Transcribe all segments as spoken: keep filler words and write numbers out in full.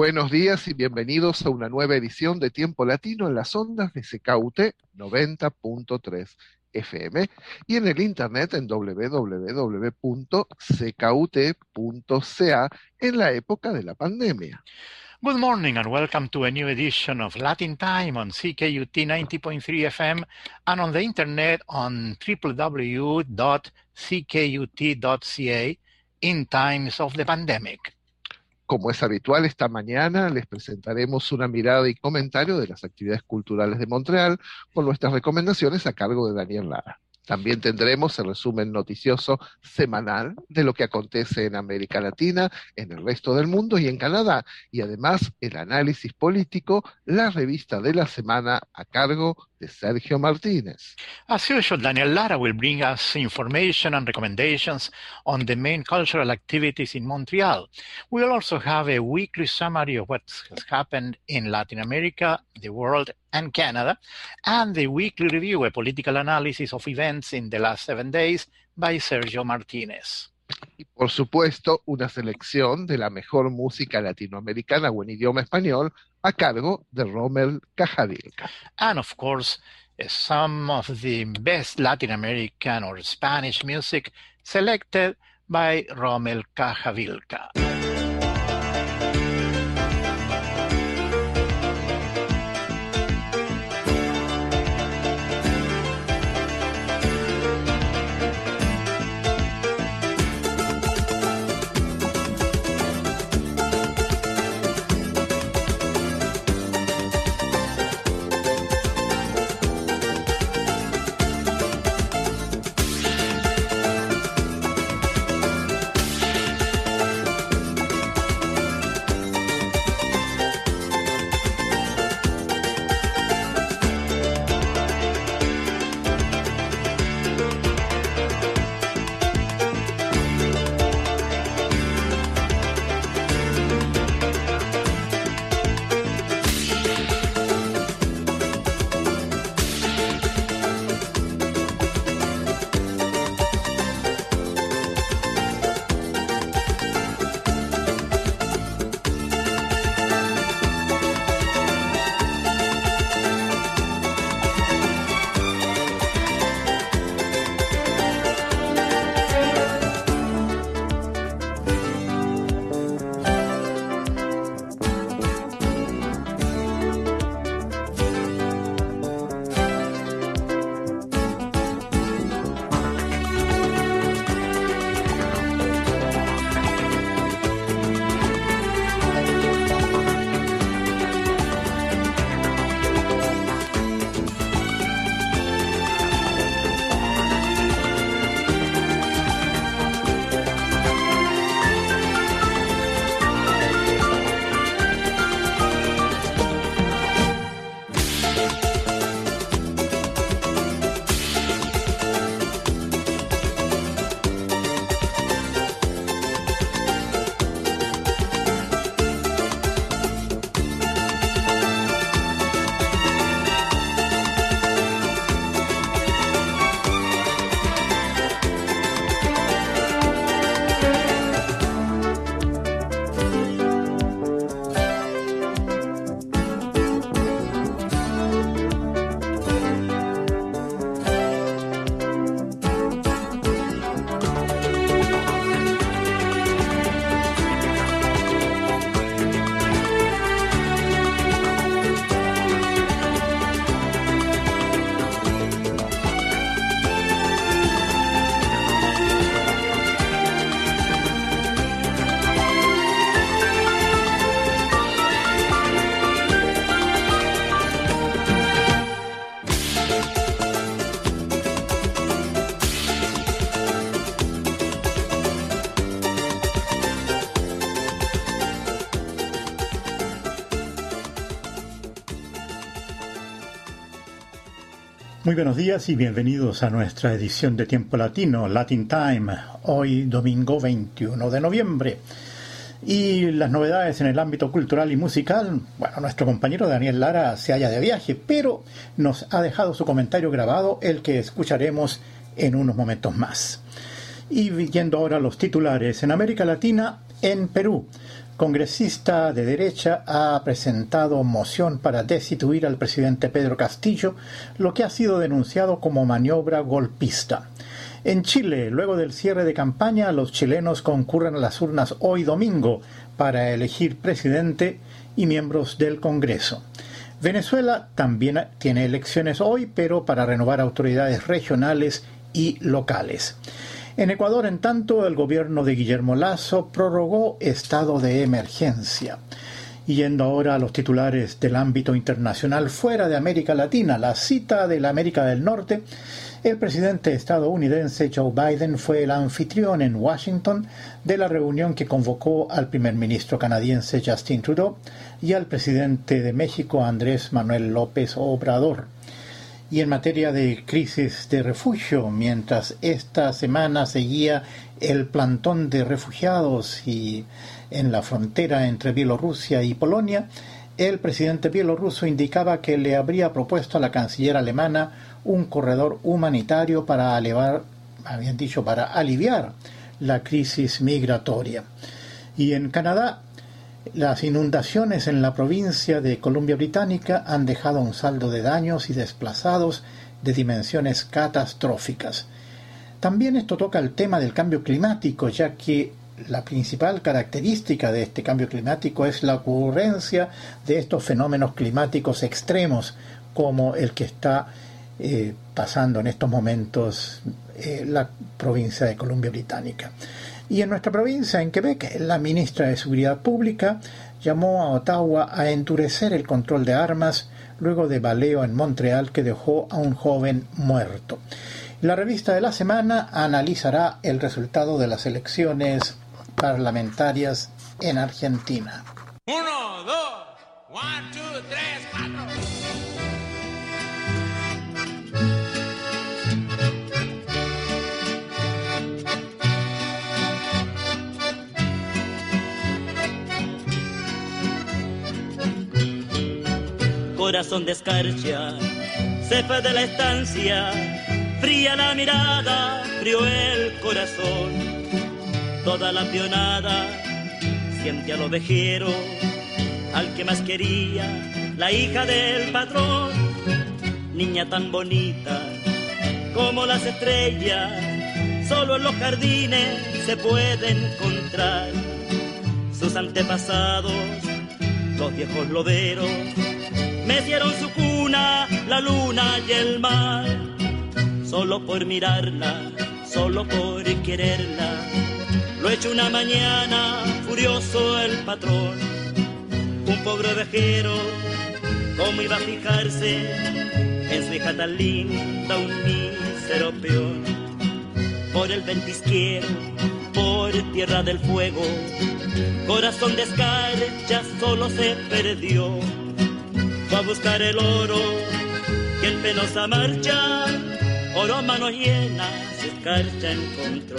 Buenos días y bienvenidos a una nueva edición de Tiempo Latino en las ondas de C K U T noventa punto tres F M y en el internet en doble u doble u doble u punto c k u t punto c a en la época de la pandemia. Good morning and welcome to a new edition of Latin Time on C K U T ninety point three F M and on the internet on w w w dot c k u t dot c a in times of the pandemic. Como es habitual, esta mañana les presentaremos una mirada y comentario de las actividades culturales de Montreal con nuestras recomendaciones a cargo de Daniel Lara. También tendremos el resumen noticioso semanal de lo que acontece en América Latina, en el resto del mundo y en Canadá, y además el análisis político, la revista de la semana a cargo de Sergio Martínez. As usual, Daniel Lara will bring us information and recommendations on the main cultural activities in Montreal. We will also have a weekly summary of what has happened in Latin America, the world, and Canada, and the weekly review, a political analysis of events in the last seven days by Sergio Martínez. Y por supuesto, una selección de la mejor música latinoamericana o en idioma español a cargo de Rommel Cajavilca. And of course, some of the best Latin American or Spanish music selected by Rommel Cajavilca. Muy buenos días y bienvenidos a nuestra edición de Tiempo Latino, Latin Time, hoy domingo veintiuno de noviembre. Y las novedades en el ámbito cultural y musical, bueno, nuestro compañero Daniel Lara se halla de viaje, pero nos ha dejado su comentario grabado, el que escucharemos en unos momentos más. Y viendo ahora los titulares, en América Latina, en Perú, congresista de derecha, ha presentado moción para destituir al presidente Pedro Castillo, lo que ha sido denunciado como maniobra golpista. En Chile, luego del cierre de campaña, los chilenos concurren a las urnas hoy domingo para elegir presidente y miembros del Congreso. Venezuela también tiene elecciones hoy, pero para renovar autoridades regionales y locales. En Ecuador, en tanto, el gobierno de Guillermo Lasso prorrogó estado de emergencia. Y yendo ahora a los titulares del ámbito internacional fuera de América Latina, la cita de la América del Norte, el presidente estadounidense Joe Biden fue el anfitrión en Washington de la reunión que convocó al primer ministro canadiense Justin Trudeau y al presidente de México Andrés Manuel López Obrador. Y en materia de crisis de refugio, mientras esta semana seguía el plantón de refugiados y en la frontera entre Bielorrusia y Polonia, el presidente bielorruso indicaba que le habría propuesto a la canciller alemana un corredor humanitario para aliviar, habían dicho, para aliviar la crisis migratoria. Y en Canadá, las inundaciones en la provincia de Columbia Británica han dejado un saldo de daños y desplazados de dimensiones catastróficas. También esto toca el tema del cambio climático, ya que la principal característica de este cambio climático es la ocurrencia de estos fenómenos climáticos extremos, como el que está eh, pasando en estos momentos eh, la provincia de Columbia Británica. Y en nuestra provincia, en Quebec, la ministra de Seguridad Pública llamó a Ottawa a endurecer el control de armas luego de baleo en Montreal que dejó a un joven muerto. La revista de la semana analizará el resultado de las elecciones parlamentarias en Argentina. Uno, dos, one, two, tres, cuatro. Corazón de escarcha, se fue de la estancia, fría la mirada, frío el corazón. Toda la pionada siente al ovejero, al que más quería, la hija del patrón. Niña tan bonita como las estrellas, solo en los jardines se puede encontrar. Sus antepasados, los viejos loberos, mecieron su cuna, la luna y el mar. Solo por mirarla, solo por quererla, lo hecho una mañana, furioso el patrón. Un pobre ovejero, ¿cómo iba a fijarse en su hija tan linda, un mísero peón? Por el ventisquero, por tierra del fuego, corazón de escarcha solo se perdió. Fue a buscar el oro que en penosa marcha, oro a manos llenas, escarcha encontró.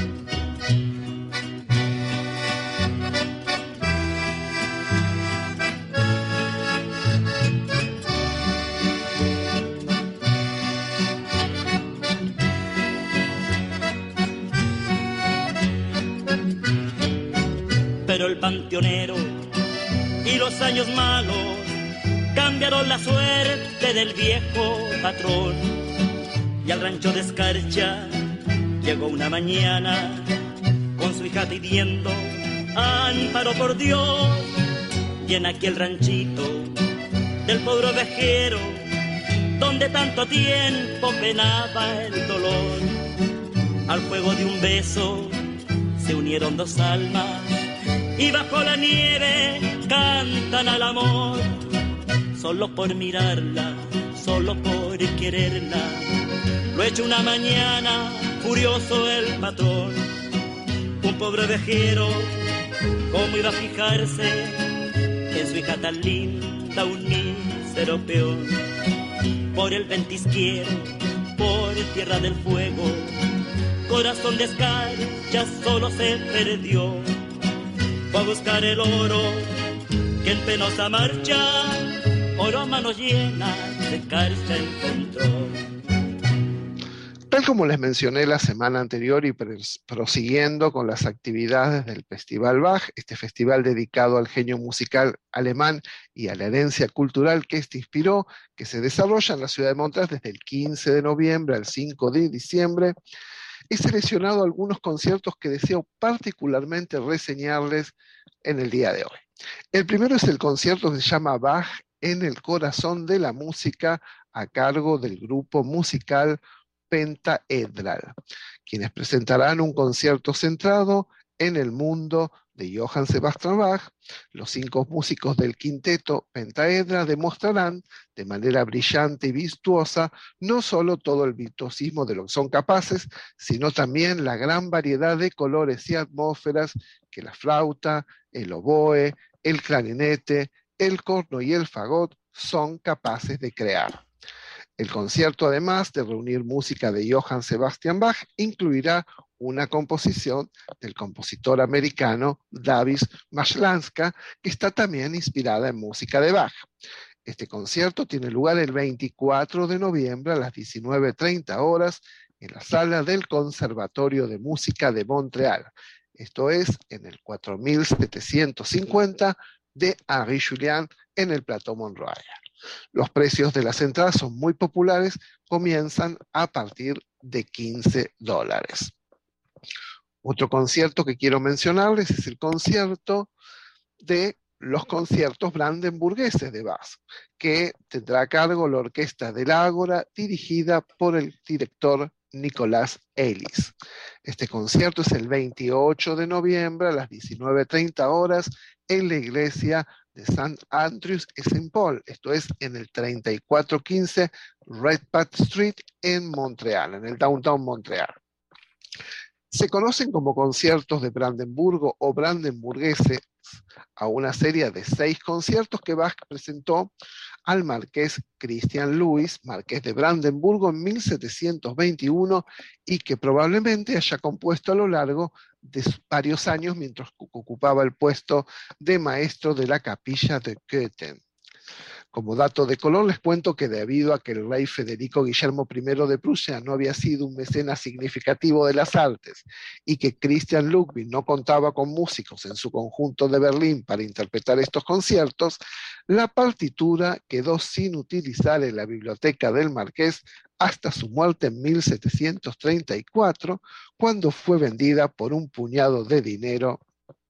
Pero el panteonero y los años malos cambiaron la suerte del viejo patrón. Y al rancho de escarcha llegó una mañana con su hija pidiendo amparo por Dios. Y en aquel ranchito del pobre ovejero, donde tanto tiempo penaba el dolor, al fuego de un beso se unieron dos almas y bajo la nieve cantan al amor. Solo por mirarla, solo por quererla, lo hecho una mañana, furioso el patrón. Un pobre ovejero, ¿cómo iba a fijarse en su hija tan linda, un mísero peón? Por el ventisquero, por tierra del fuego, corazón de escarcha solo se perdió. Fue a buscar el oro que en penosa marcha, oro a manos llenas de escarcha encontró. Tal como les mencioné la semana anterior y prosiguiendo con las actividades del Festival Bach, este festival dedicado al genio musical alemán y a la herencia cultural que este inspiró, que se desarrolla en la ciudad de Montreal desde el quince de noviembre al cinco de diciembre, he seleccionado algunos conciertos que deseo particularmente reseñarles en el día de hoy. El primero es el concierto que se llama Bach en el corazón de la música, a cargo del grupo musical Pentaedral, quienes presentarán un concierto centrado en el mundo de Johann Sebastian Bach. Los cinco músicos del quinteto Pentaedra demostrarán de manera brillante y virtuosa no solo todo el virtuosismo de lo que son capaces, sino también la gran variedad de colores y atmósferas que la flauta, el oboe, el clarinete, el corno y el fagot son capaces de crear. El concierto, además de reunir música de Johann Sebastian Bach, incluirá una composición del compositor americano Davis Maslanska, que está también inspirada en música de Bach. Este concierto tiene lugar el veinticuatro de noviembre a las diecinueve treinta horas en la sala del Conservatorio de Música de Montreal. Esto es en el cuatro mil setecientos cincuenta de Henri Julien en el Plateau Mont-Royal. Los precios de las entradas son muy populares, comienzan a partir de quince dólares. Otro concierto que quiero mencionarles es el concierto de los conciertos brandenburgueses de Bach, que tendrá a cargo la Orquesta del Ágora, dirigida por el director Nicolás Ellis. Este concierto es el veintiocho de noviembre a las diecinueve treinta horas en la iglesia de Saint Andrews et Saint Paul, esto es en el treinta y cuatro quince Redpath Street en Montreal, en el downtown Montreal. Se conocen como conciertos de Brandenburgo o brandenburgueses a una serie de seis conciertos que Bach presentó al marqués Christian Louis, marqués de Brandenburgo, en mil setecientos veintiuno, y que probablemente haya compuesto a lo largo de varios años mientras ocupaba el puesto de maestro de la capilla de Köthen. Como dato de color les cuento que debido a que el rey Federico Guillermo primero de Prusia no había sido un mecenas significativo de las artes y que Christian Ludwig no contaba con músicos en su conjunto de Berlín para interpretar estos conciertos, la partitura quedó sin utilizar en la biblioteca del marqués hasta su muerte en mil setecientos treinta y cuatro, cuando fue vendida por un puñado de dinero.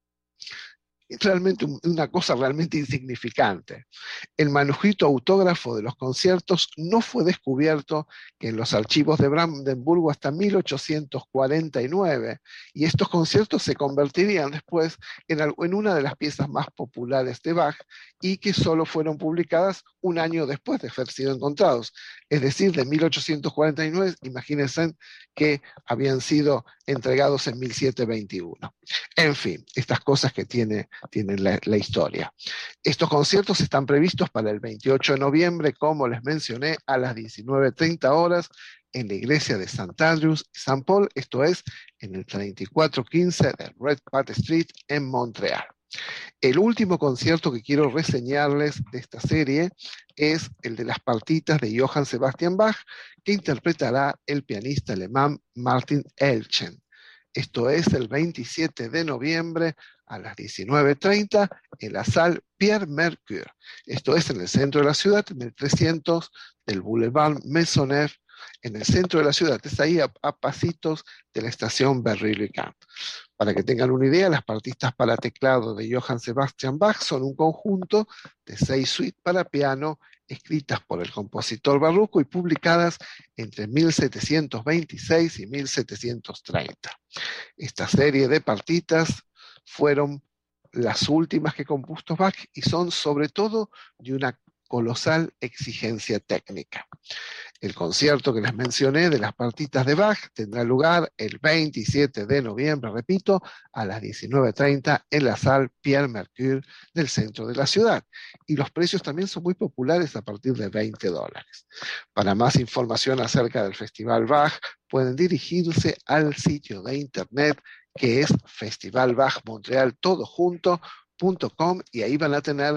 Realmente una cosa realmente insignificante. El manuscrito autógrafo de los conciertos no fue descubierto que en los archivos de Brandenburgo hasta mil ochocientos cuarenta y nueve, y estos conciertos se convertirían después en, en una de las piezas más populares de Bach y que solo fueron publicadas un año después de haber sido encontrados. Es decir, de mil ochocientos cuarenta y nueve, imagínense que habían sido entregados en mil setecientos veintiuno. En fin, estas cosas que tiene tienen la, la historia. Estos conciertos están previstos para el veintiocho de noviembre, como les mencioné, a las diecinueve treinta horas en la iglesia de Saint Andrews y Saint Paul, esto es en el treinta y cuatro quince de Redpath Street en Montreal. El último concierto que quiero reseñarles de esta serie es el de las partitas de Johann Sebastian Bach, que interpretará el pianista alemán Martin Elchen. Esto es el veintisiete de noviembre a las diecinueve treinta en la sala Pierre Mercure. Esto es en el centro de la ciudad, en el trescientos del Boulevard Maisonneuve, en el centro de la ciudad. Es ahí a, a pasitos de la estación Berry-le-Camp. Para que tengan una idea, las partitas para teclado de Johann Sebastian Bach son un conjunto de seis suites para piano escritas por el compositor barroco y publicadas entre mil setecientos veintiséis y mil setecientos treinta. Esta serie de partitas fueron las últimas que compuso Bach y son sobre todo de una colosal exigencia técnica. El concierto que les mencioné de las partitas de Bach tendrá lugar el veintisiete de noviembre, repito, a las diecinueve treinta en la sala Pierre Mercure del centro de la ciudad. Y los precios también son muy populares a partir de veinte dólares. Para más información acerca del Festival Bach, pueden dirigirse al sitio de internet que es festival bach montreal todo junto punto com y ahí van a tener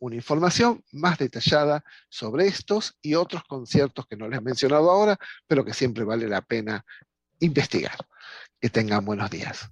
una información más detallada sobre estos y otros conciertos que no les he mencionado ahora, pero que siempre vale la pena investigar. Que tengan buenos días.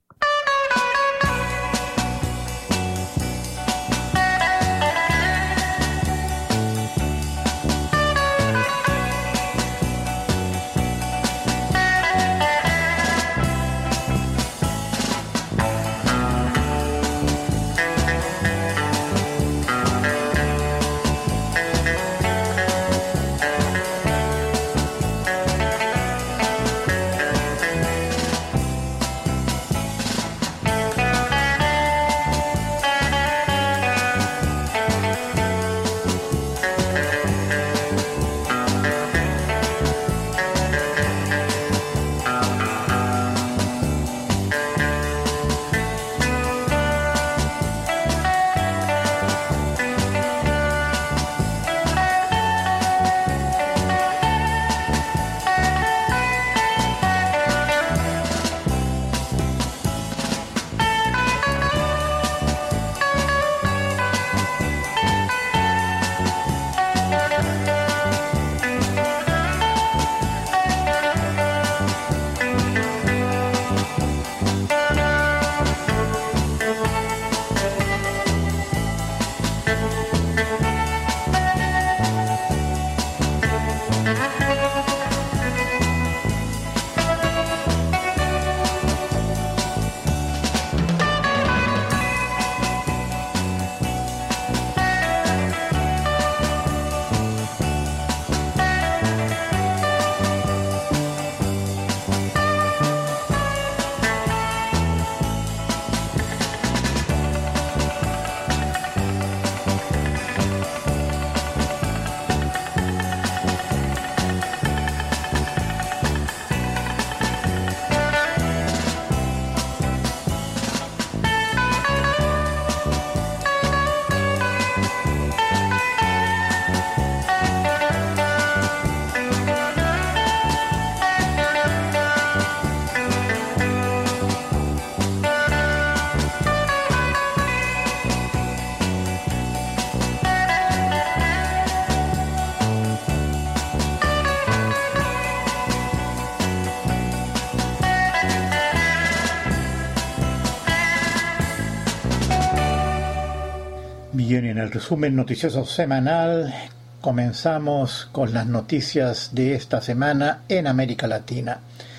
Bien, en el resumen noticioso semanal comenzamos con las noticias de esta semana en América Latina.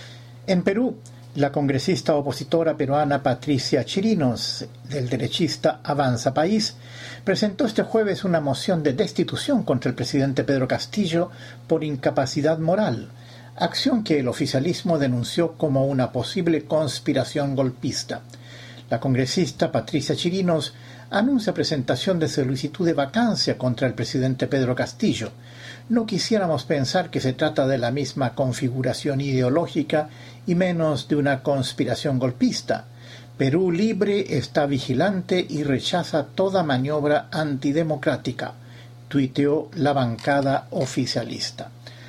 En Perú, la congresista opositora peruana Patricia Chirinos, del derechista Avanza País, presentó este jueves una moción de destitución contra el presidente Pedro Castillo por incapacidad moral, acción que el oficialismo denunció como una posible conspiración golpista. La congresista Patricia Chirinos anuncia presentación de solicitud de vacancia contra el presidente Pedro Castillo. No quisiéramos pensar que se trata de la misma configuración ideológica y menos de una conspiración golpista. Perú Libre está vigilante y rechaza toda maniobra antidemocrática, tuiteó la bancada oficialista.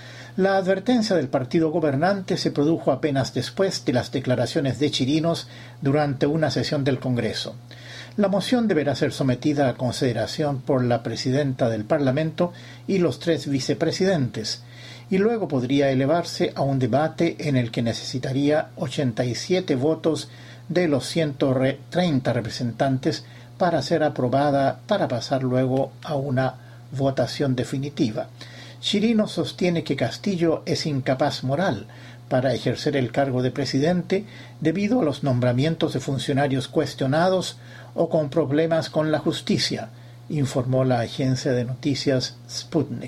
La advertencia del partido gobernante se produjo apenas después de las declaraciones de Chirinos durante una sesión del Congreso. La moción deberá ser sometida a consideración por la presidenta del Parlamento y los tres vicepresidentes, y luego podría elevarse a un debate en el que necesitaría ochenta y siete votos de los ciento treinta representantes para ser aprobada, para pasar luego a una votación definitiva. Chirinos sostiene que Castillo es incapaz moral para ejercer el cargo de presidente debido a los nombramientos de funcionarios cuestionados o con problemas con la justicia, informó la agencia de noticias Sputnik.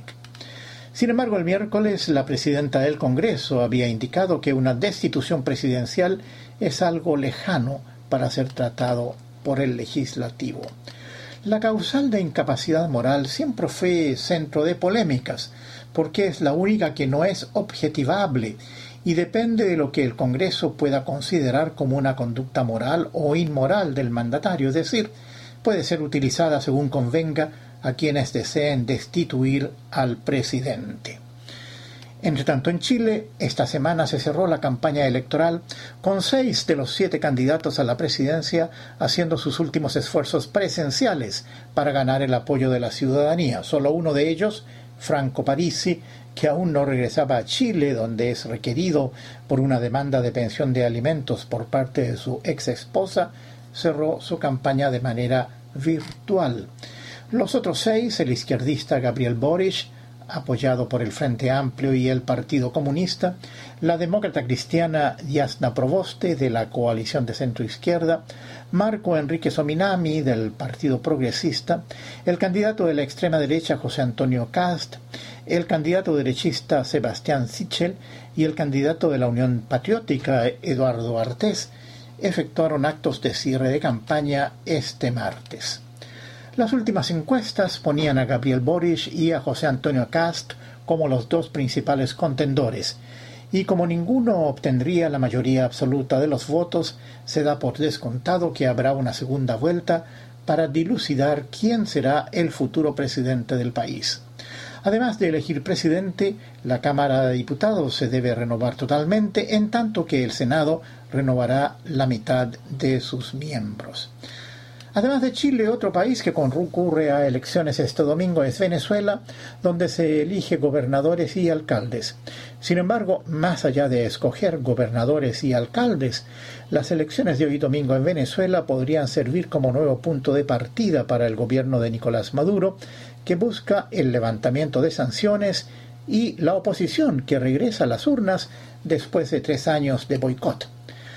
Sin embargo, el miércoles la presidenta del Congreso había indicado que una destitución presidencial es algo lejano para ser tratado por el legislativo. La causal de incapacidad moral siempre fue centro de polémicas, porque es la única que no es objetivable y depende de lo que el Congreso pueda considerar como una conducta moral o inmoral del mandatario, es decir, puede ser utilizada según convenga a quienes deseen destituir al presidente. Entre tanto, en Chile, esta semana se cerró la campaña electoral con seis de los siete candidatos a la presidencia haciendo sus últimos esfuerzos presenciales para ganar el apoyo de la ciudadanía. Solo uno de ellos, Franco Parisi, que aún no regresaba a Chile, donde es requerido por una demanda de pensión de alimentos por parte de su ex esposa, cerró su campaña de manera virtual. Los otros seis, el izquierdista Gabriel Boric, apoyado por el Frente Amplio y el Partido Comunista, la demócrata cristiana Jasna Proboste, de la coalición de centro-izquierda, Marco Enrique Sominami, del Partido Progresista, el candidato de la extrema derecha José Antonio Kast, el candidato derechista Sebastián Sichel y el candidato de la Unión Patriótica Eduardo Artés, efectuaron actos de cierre de campaña este martes. Las últimas encuestas ponían a Gabriel Boric y a José Antonio Kast como los dos principales contendores, y como ninguno obtendría la mayoría absoluta de los votos, se da por descontado que habrá una segunda vuelta para dilucidar quién será el futuro presidente del país. Además de elegir presidente, la Cámara de Diputados se debe renovar totalmente, en tanto que el Senado renovará la mitad de sus miembros. Además de Chile, otro país que concurre a elecciones este domingo es Venezuela, donde se elige gobernadores y alcaldes. Sin embargo, más allá de escoger gobernadores y alcaldes, las elecciones de hoy domingo en Venezuela podrían servir como nuevo punto de partida para el gobierno de Nicolás Maduro, que busca el levantamiento de sanciones y la oposición que regresa a las urnas después de tres años de boicot.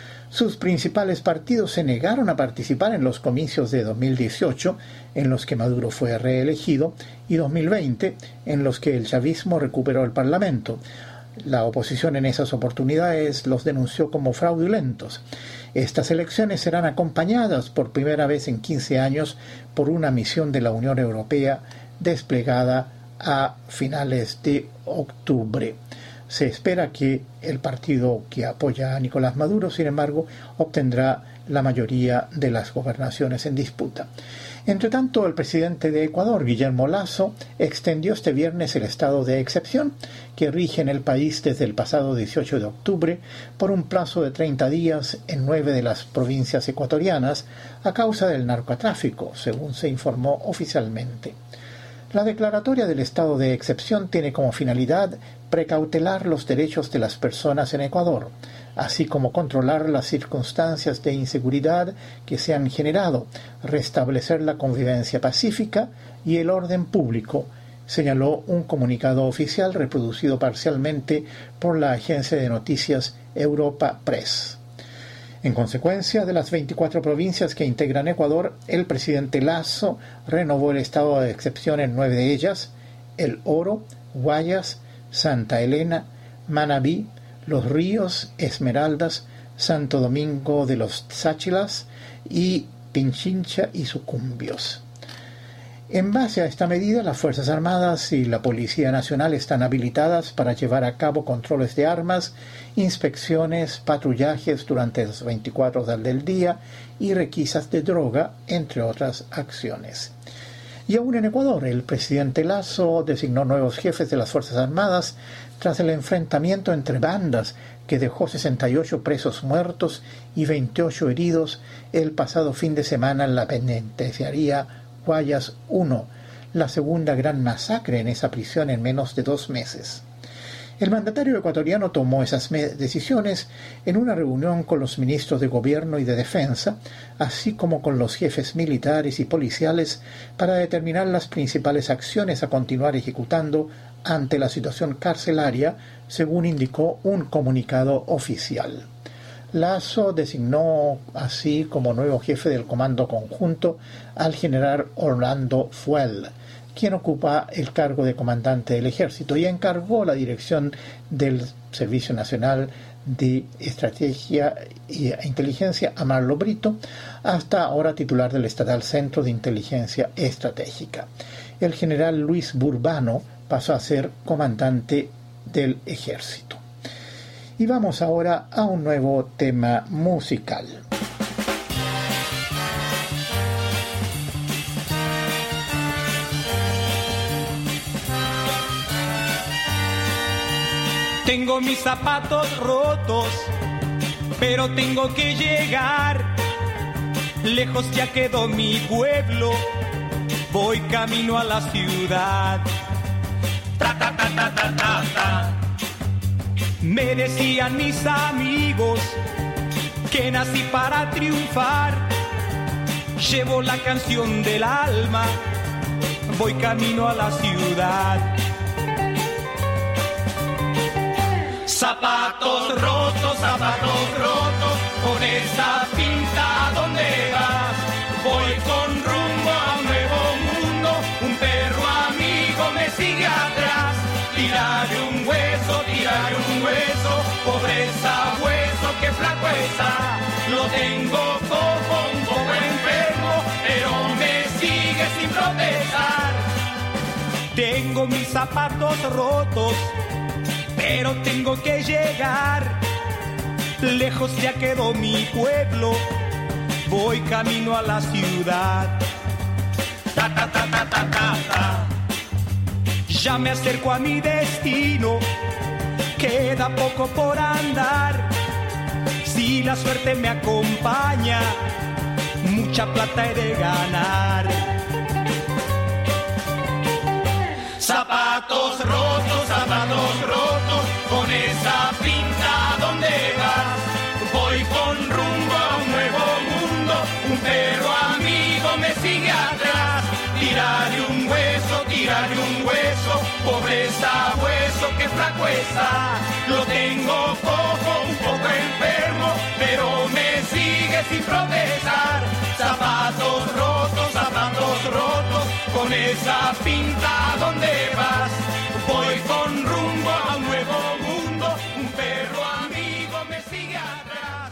Sus principales partidos se negaron a participar en los comicios de dos mil dieciocho, en los que Maduro fue reelegido, y dos mil veinte, en los que el chavismo recuperó el Parlamento. La oposición en esas oportunidades los denunció como fraudulentos. Estas elecciones serán acompañadas por primera vez en quince años por una misión de la Unión Europea desplegada a finales de octubre. Se espera que el partido que apoya a Nicolás Maduro, sin embargo, obtendrá la mayoría de las gobernaciones en disputa. Entre tanto, el presidente de Ecuador, Guillermo Lasso, extendió este viernes el estado de excepción que rige en el país desde el pasado dieciocho de octubre por un plazo de treinta días en nueve de las provincias ecuatorianas a causa del narcotráfico, según se informó oficialmente. La declaratoria del estado de excepción tiene como finalidad precautelar los derechos de las personas en Ecuador, así como controlar las circunstancias de inseguridad que se han generado, restablecer la convivencia pacífica y el orden público, señaló un comunicado oficial reproducido parcialmente por la agencia de noticias Europa Press. En consecuencia de las veinticuatro provincias que integran Ecuador, el presidente Lasso renovó el estado de excepción en nueve de ellas: El Oro, Guayas, Santa Elena, Manabí, Los Ríos, Esmeraldas, Santo Domingo de los Sáchilas y Pinchincha y Sucumbios. En base a esta medida, las Fuerzas Armadas y la Policía Nacional están habilitadas para llevar a cabo controles de armas, inspecciones, patrullajes durante las veinticuatro horas del día y requisas de droga, entre otras acciones. Y aún en Ecuador, el presidente Lasso designó nuevos jefes de las Fuerzas Armadas tras el enfrentamiento entre bandas que dejó sesenta y ocho presos muertos y veintiocho heridos el pasado fin de semana en la penitenciaría Guayas uno, la segunda gran masacre en esa prisión en menos de dos meses. El mandatario ecuatoriano tomó esas decisiones en una reunión con los ministros de Gobierno y de Defensa, así como con los jefes militares y policiales, para determinar las principales acciones a continuar ejecutando ante la situación carcelaria, según indicó un comunicado oficial. Lasso designó así como nuevo jefe del Comando Conjunto al general Orlando Fuell, quien ocupa el cargo de comandante del ejército, y encargó la dirección del Servicio Nacional de Estrategia e Inteligencia a Marlo Brito, hasta ahora titular del Estatal Centro de Inteligencia Estratégica. El general Luis Burbano pasó a ser comandante del ejército. Y vamos ahora a un nuevo tema musical. Tengo mis zapatos rotos, pero tengo que llegar. Lejos ya quedó mi pueblo, voy camino a la ciudad. Ta, ta, ta, ta, ta, ta, ta. Me decían mis amigos que nací para triunfar. Llevo la canción del alma, voy camino a la ciudad. Zapatos rotos, zapatos rotos, con esa pinta ¿a dónde vas? Voy con rumbo a un nuevo mundo, un perro amigo me sigue atrás. Tirarle un hueso, tirarle un hueso, pobreza hueso, que flaco está. Lo tengo cojo, un poco enfermo, pero me sigue sin protestar. Tengo mis zapatos rotos, pero tengo que llegar. Lejos ya quedó mi pueblo, voy camino a la ciudad. Ta, ta, ta, ta, ta, ta, ta. Ya me acerco a mi destino, queda poco por andar. Si la suerte me acompaña, mucha plata he de ganar. Zapatos rotos, zapatos rotos, con esa pinta ¿a dónde vas? Voy con rumbo a un nuevo mundo, un perro amigo me sigue atrás. Tirarle un hueso, tirarle un hueso, pobreza hueso, que flaco está. Lo tengo cojo, un poco enfermo, pero me sigue sin protestar. Zapatos rotos, zapatos rotos, con esa pinta ¿a dónde vas? Voy con rumbo a un nuevo mundo, un perro amigo me sigue atrás.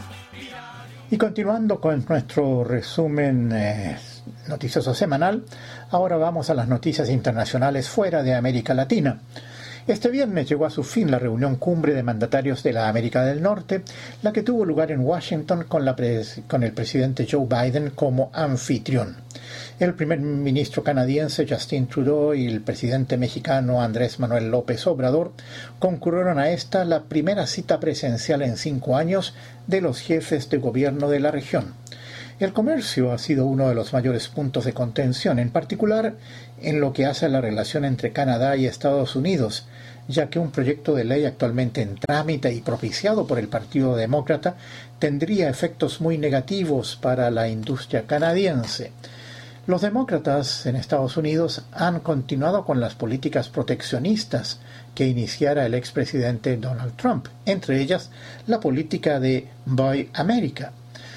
Y continuando con nuestro resumen eh, noticioso semanal, ahora vamos a las noticias internacionales fuera de América Latina. Este viernes llegó a su fin la reunión cumbre de mandatarios de la América del Norte, la que tuvo lugar en Washington con, la pres- con el presidente Joe Biden como anfitrión. El primer ministro canadiense Justin Trudeau y el presidente mexicano Andrés Manuel López Obrador concurrieron a esta, la primera cita presencial en cinco años de los jefes de gobierno de la región. El comercio ha sido uno de los mayores puntos de contención, en particular en lo que hace a la relación entre Canadá y Estados Unidos, ya que un proyecto de ley actualmente en trámite y propiciado por el Partido Demócrata tendría efectos muy negativos para la industria canadiense. Los demócratas en Estados Unidos han continuado con las políticas proteccionistas que iniciara el expresidente Donald Trump, entre ellas la política de Buy America.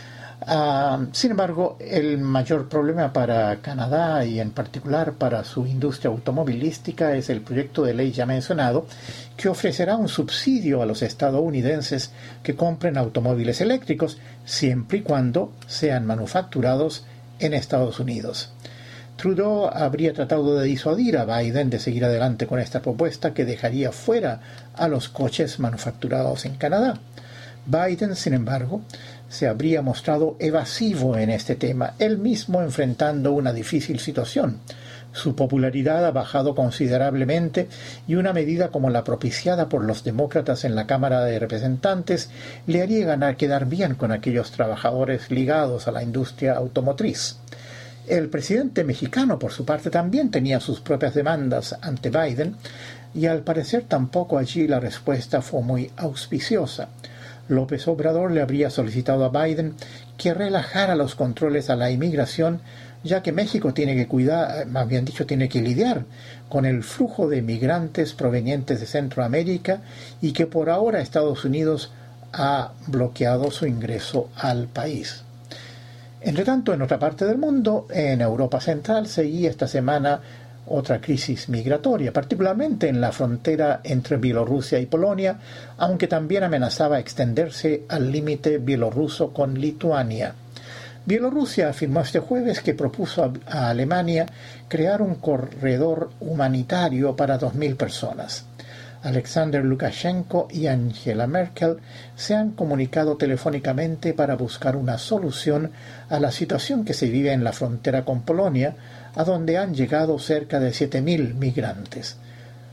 Uh, sin embargo, el mayor problema para Canadá y en particular para su industria automovilística es el proyecto de ley ya mencionado, que ofrecerá un subsidio a los estadounidenses que compren automóviles eléctricos siempre y cuando sean manufacturados en Estados Unidos. Trudeau habría tratado de disuadir a Biden de seguir adelante con esta propuesta que dejaría fuera a los coches manufacturados en Canadá. Biden, sin embargo, se habría mostrado evasivo en este tema, él mismo enfrentando una difícil situación. Su popularidad ha bajado considerablemente y una medida como la propiciada por los demócratas en la Cámara de Representantes le haría ganar quedar bien con aquellos trabajadores ligados a la industria automotriz. El presidente mexicano, por su parte, también tenía sus propias demandas ante Biden y al parecer tampoco allí la respuesta fue muy auspiciosa. López Obrador le habría solicitado a Biden que relajara los controles a la inmigración, ya que México tiene que cuidar, más bien dicho, tiene que lidiar con el flujo de migrantes provenientes de Centroamérica y que por ahora Estados Unidos ha bloqueado su ingreso al país. Entre tanto, en otra parte del mundo, en Europa Central, seguía esta semana otra crisis migratoria, particularmente en la frontera entre Bielorrusia y Polonia, aunque también amenazaba extenderse al límite bielorruso con Lituania. Bielorrusia afirmó este jueves que propuso a, a Alemania crear un corredor humanitario para dos mil personas. Alexander Lukashenko y Angela Merkel se han comunicado telefónicamente para buscar una solución a la situación que se vive en la frontera con Polonia, a donde han llegado cerca de siete mil migrantes.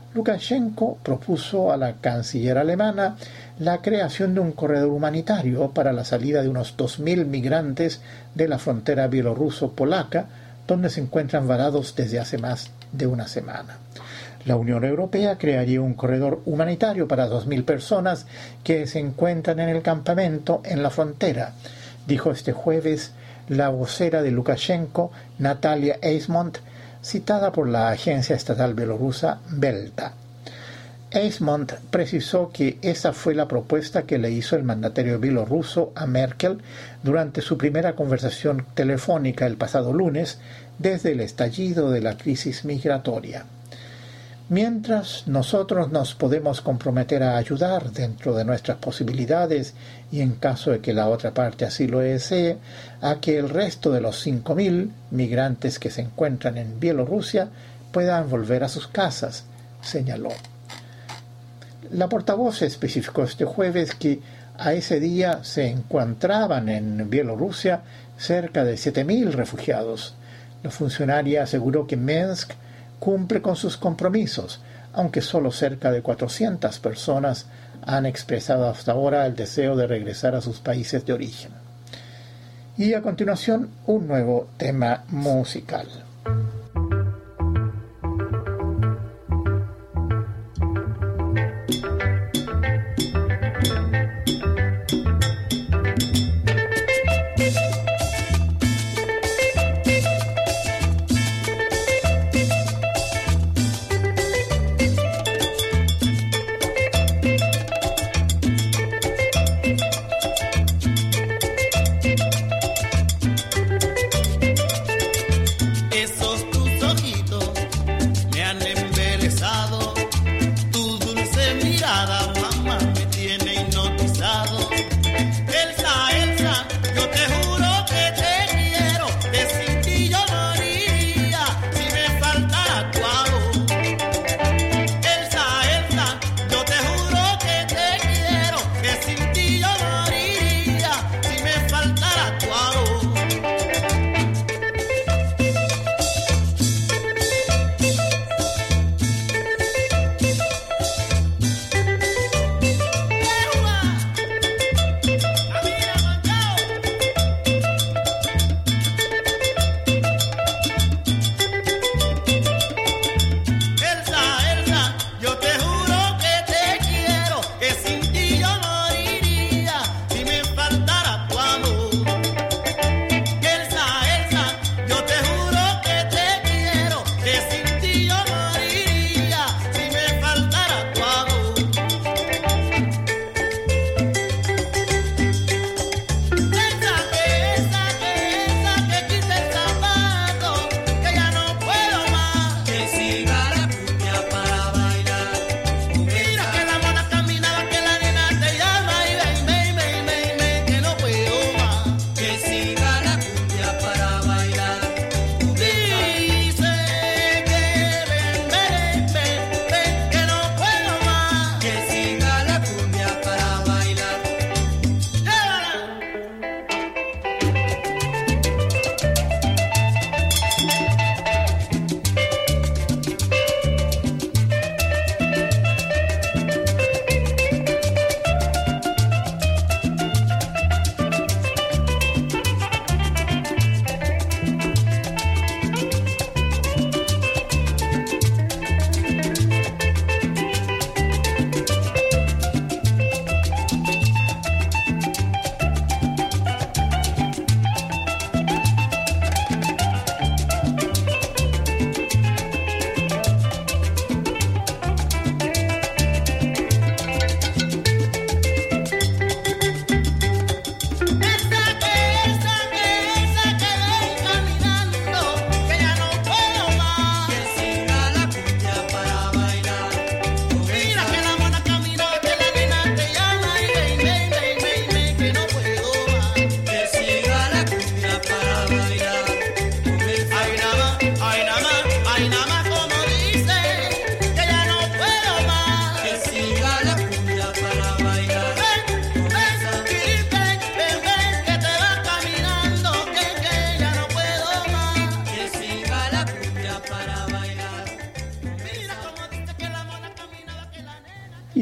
Lukashenko propuso a la canciller alemana la creación de un corredor humanitario para la salida de unos dos mil migrantes de la frontera bielorruso-polaca, donde se encuentran varados desde hace más de una semana. La Unión Europea crearía un corredor humanitario para dos mil personas que se encuentran en el campamento en la frontera, dijo este jueves la vocera de Lukashenko, Natalia Eismont, citada por la agencia estatal bielorrusa Belta. Eismont precisó que esa fue la propuesta que le hizo el mandatario bielorruso a Merkel durante su primera conversación telefónica el pasado lunes desde el estallido de la crisis migratoria. Mientras nosotros nos podemos comprometer a ayudar dentro de nuestras posibilidades y en caso de que la otra parte así lo desee, a que el resto de los cinco mil migrantes que se encuentran en Bielorrusia puedan volver a sus casas, señaló. La portavoz especificó este jueves que a ese día se encontraban en Bielorrusia cerca de siete mil refugiados. La funcionaria aseguró que Minsk cumple con sus compromisos, aunque solo cerca de cuatrocientas personas han expresado hasta ahora el deseo de regresar a sus países de origen. Y a continuación, un nuevo tema musical.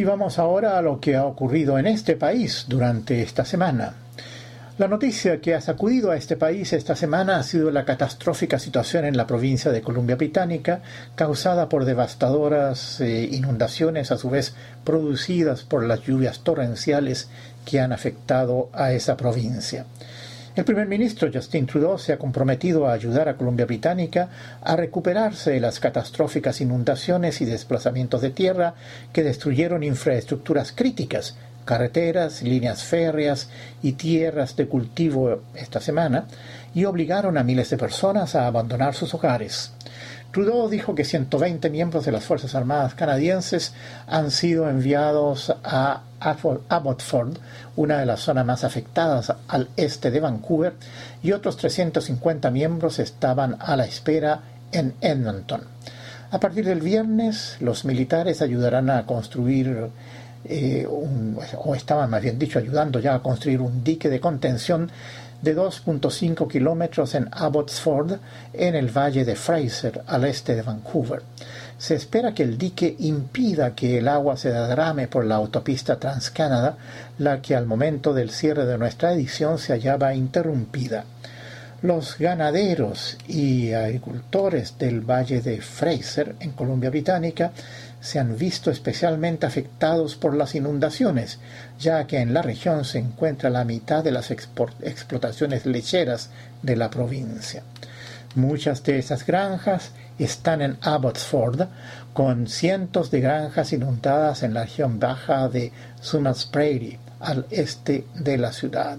vamos ahora a lo que ha ocurrido en este país durante esta semana. La noticia que ha sacudido a este país esta semana ha sido la catastrófica situación en la provincia de Columbia Británica, causada por devastadoras eh, inundaciones, a su vez producidas por las lluvias torrenciales que han afectado a esa provincia. El primer ministro Justin Trudeau se ha comprometido a ayudar a Columbia Británica a recuperarse de las catastróficas inundaciones y desplazamientos de tierra que destruyeron infraestructuras críticas, carreteras, líneas férreas y tierras de cultivo esta semana, y obligaron a miles de personas a abandonar sus hogares. Trudeau dijo que ciento veinte miembros de las Fuerzas Armadas canadienses han sido enviados a Abbotsford, una de las zonas más afectadas al este de Vancouver, y otros trescientos cincuenta miembros estaban a la espera en Edmonton. A partir del viernes, los militares ayudarán a construir Eh, un, o estaban más bien dicho ayudando ya a construir un dique de contención de dos punto cinco kilómetros en Abbotsford, en el valle de Fraser, al este de Vancouver. Se espera que el dique impida que el agua se derrame por la autopista Trans-Canada, la que al momento del cierre de nuestra edición se hallaba interrumpida. Los ganaderos y agricultores del valle de Fraser, en Columbia Británica, se han visto especialmente afectados por las inundaciones, ya que en la región se encuentra la mitad de las explotaciones lecheras de la provincia. Muchas de esas granjas están en Abbotsford, con cientos de granjas inundadas en la región baja de Sumas Prairie, al este de la ciudad.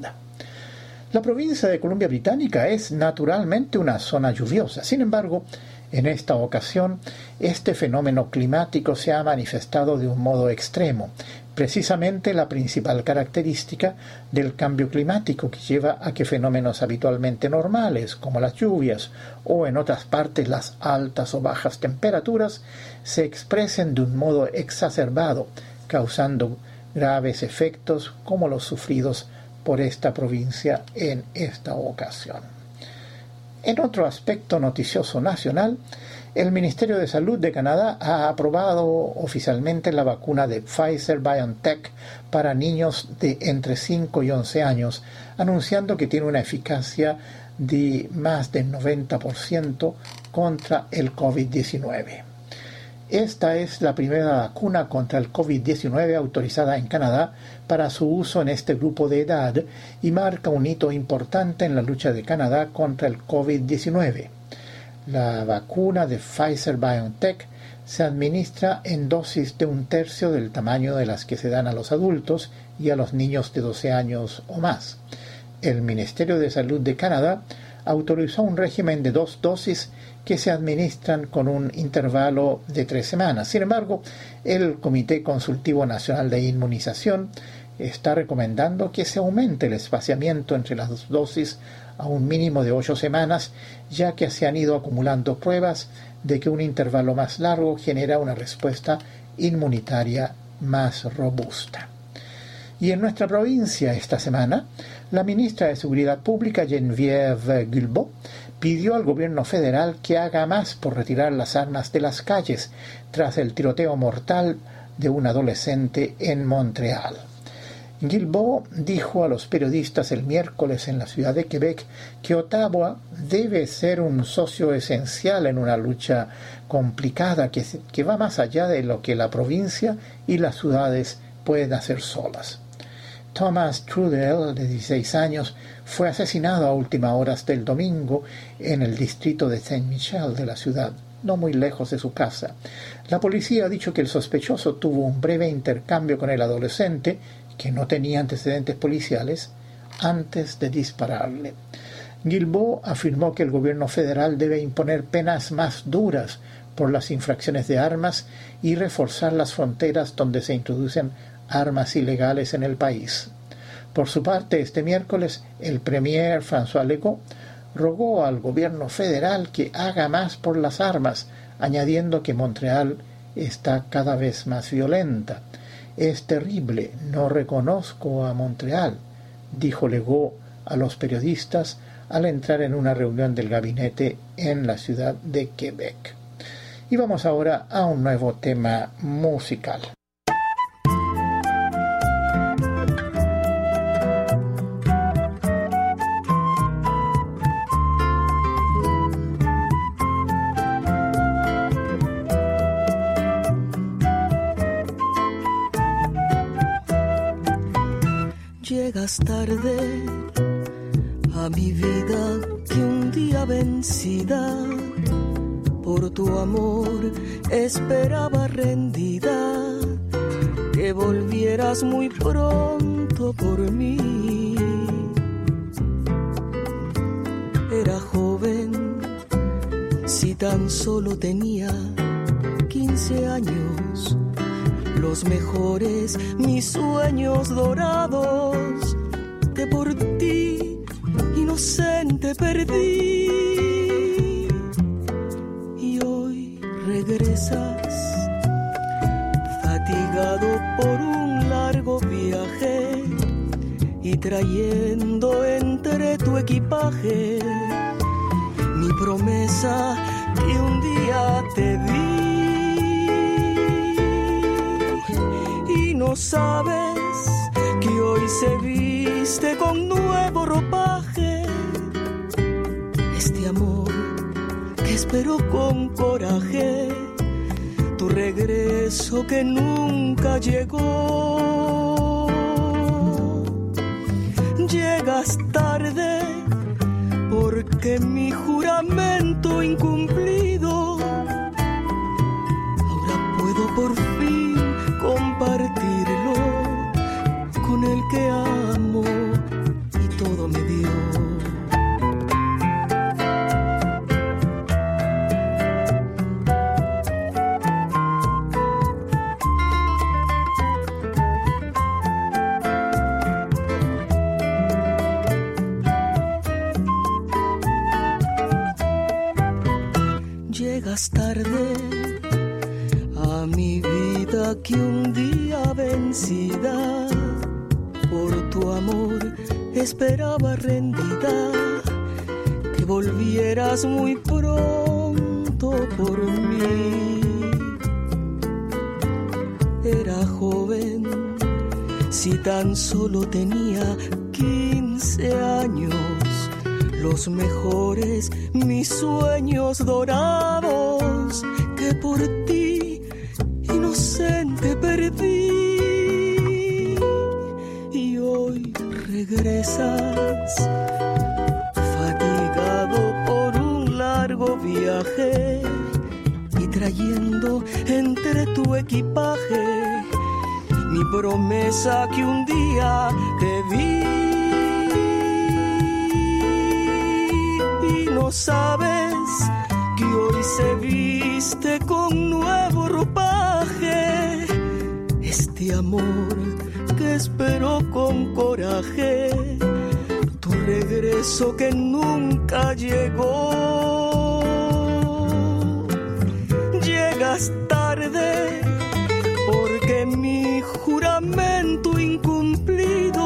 La provincia de Columbia Británica es naturalmente una zona lluviosa. Sin embargo, en esta ocasión, este fenómeno climático se ha manifestado de un modo extremo, precisamente la principal característica del cambio climático que lleva a que fenómenos habitualmente normales, como las lluvias o en otras partes las altas o bajas temperaturas, se expresen de un modo exacerbado, causando graves efectos como los sufridos por esta provincia en esta ocasión. En otro aspecto noticioso nacional, el Ministerio de Salud de Canadá ha aprobado oficialmente la vacuna de Pfizer-BioNTech para niños de entre cinco y once años, anunciando que tiene una eficacia de más del noventa por ciento contra el COVID diecinueve. Esta es la primera vacuna contra el COVID diecinueve autorizada en Canadá para su uso en este grupo de edad y marca un hito importante en la lucha de Canadá contra el COVID diecinueve. La vacuna de Pfizer-BioNTech se administra en dosis de un tercio del tamaño de las que se dan a los adultos y a los niños de doce años o más. El Ministerio de Salud de Canadá autorizó un régimen de dos dosis que se administran con un intervalo de tres semanas. Sin embargo, el Comité Consultivo Nacional de Inmunización está recomendando que se aumente el espaciamiento entre las dos dosis a un mínimo de ocho semanas, ya que se han ido acumulando pruebas de que un intervalo más largo genera una respuesta inmunitaria más robusta. Y en nuestra provincia esta semana, la ministra de Seguridad Pública, Geneviève Guilbeault, pidió al gobierno federal que haga más por retirar las armas de las calles tras el tiroteo mortal de un adolescente en Montreal. Guilbeault dijo a los periodistas el miércoles en la ciudad de Quebec que Ottawa debe ser un socio esencial en una lucha complicada que, que va más allá de lo que la provincia y las ciudades pueden hacer solas. Thomas Trudell, de dieciséis años, fue asesinado a últimas horas del domingo en el distrito de Saint-Michel de la ciudad, no muy lejos de su casa. La policía ha dicho que el sospechoso tuvo un breve intercambio con el adolescente, que no tenía antecedentes policiales, antes de dispararle. Guilbeault afirmó que el gobierno federal debe imponer penas más duras por las infracciones de armas y reforzar las fronteras donde se introducen armas ilegales en el país. Por su parte, este miércoles, el premier François Legault rogó al gobierno federal que haga más por las armas, añadiendo que Montreal está cada vez más violenta. Es terrible, no reconozco a Montreal, dijo Legault a los periodistas al entrar en una reunión del gabinete en la ciudad de Quebec. Y vamos ahora a un nuevo tema musical. Llegas tarde a mi vida que un día vencida por tu amor esperaba rendida que volvieras muy pronto por mí. Era joven, si tan solo tenía quince años, los mejores, mis sueños dorados, que por ti, inocente, perdí. Y hoy regresas, fatigado por un largo viaje, y trayendo entre tu equipaje mi promesa que un día te di. No sabes que hoy se viste con nuevo ropaje este amor que espero con coraje, tu regreso que nunca llegó. Llegas tarde porque mi juramento incumplido ahora puedo por fin compartirlo con el que amo y todo me dio. Llegas tarde a mi vida que un día vencida por tu amor esperaba rendida que volvieras muy pronto por mí. Era joven, si tan solo tenía quince años, los mejores, mis sueños dorados, que por ti, inocente, perdí. Y hoy regresas, fatigado por un largo viaje, y trayendo entre tu equipaje mi promesa que un día te di. No sabes que hoy se viste con nuevo ropaje este amor que espero con coraje, tu regreso que nunca llegó. Llegas tarde porque mi juramento incumplido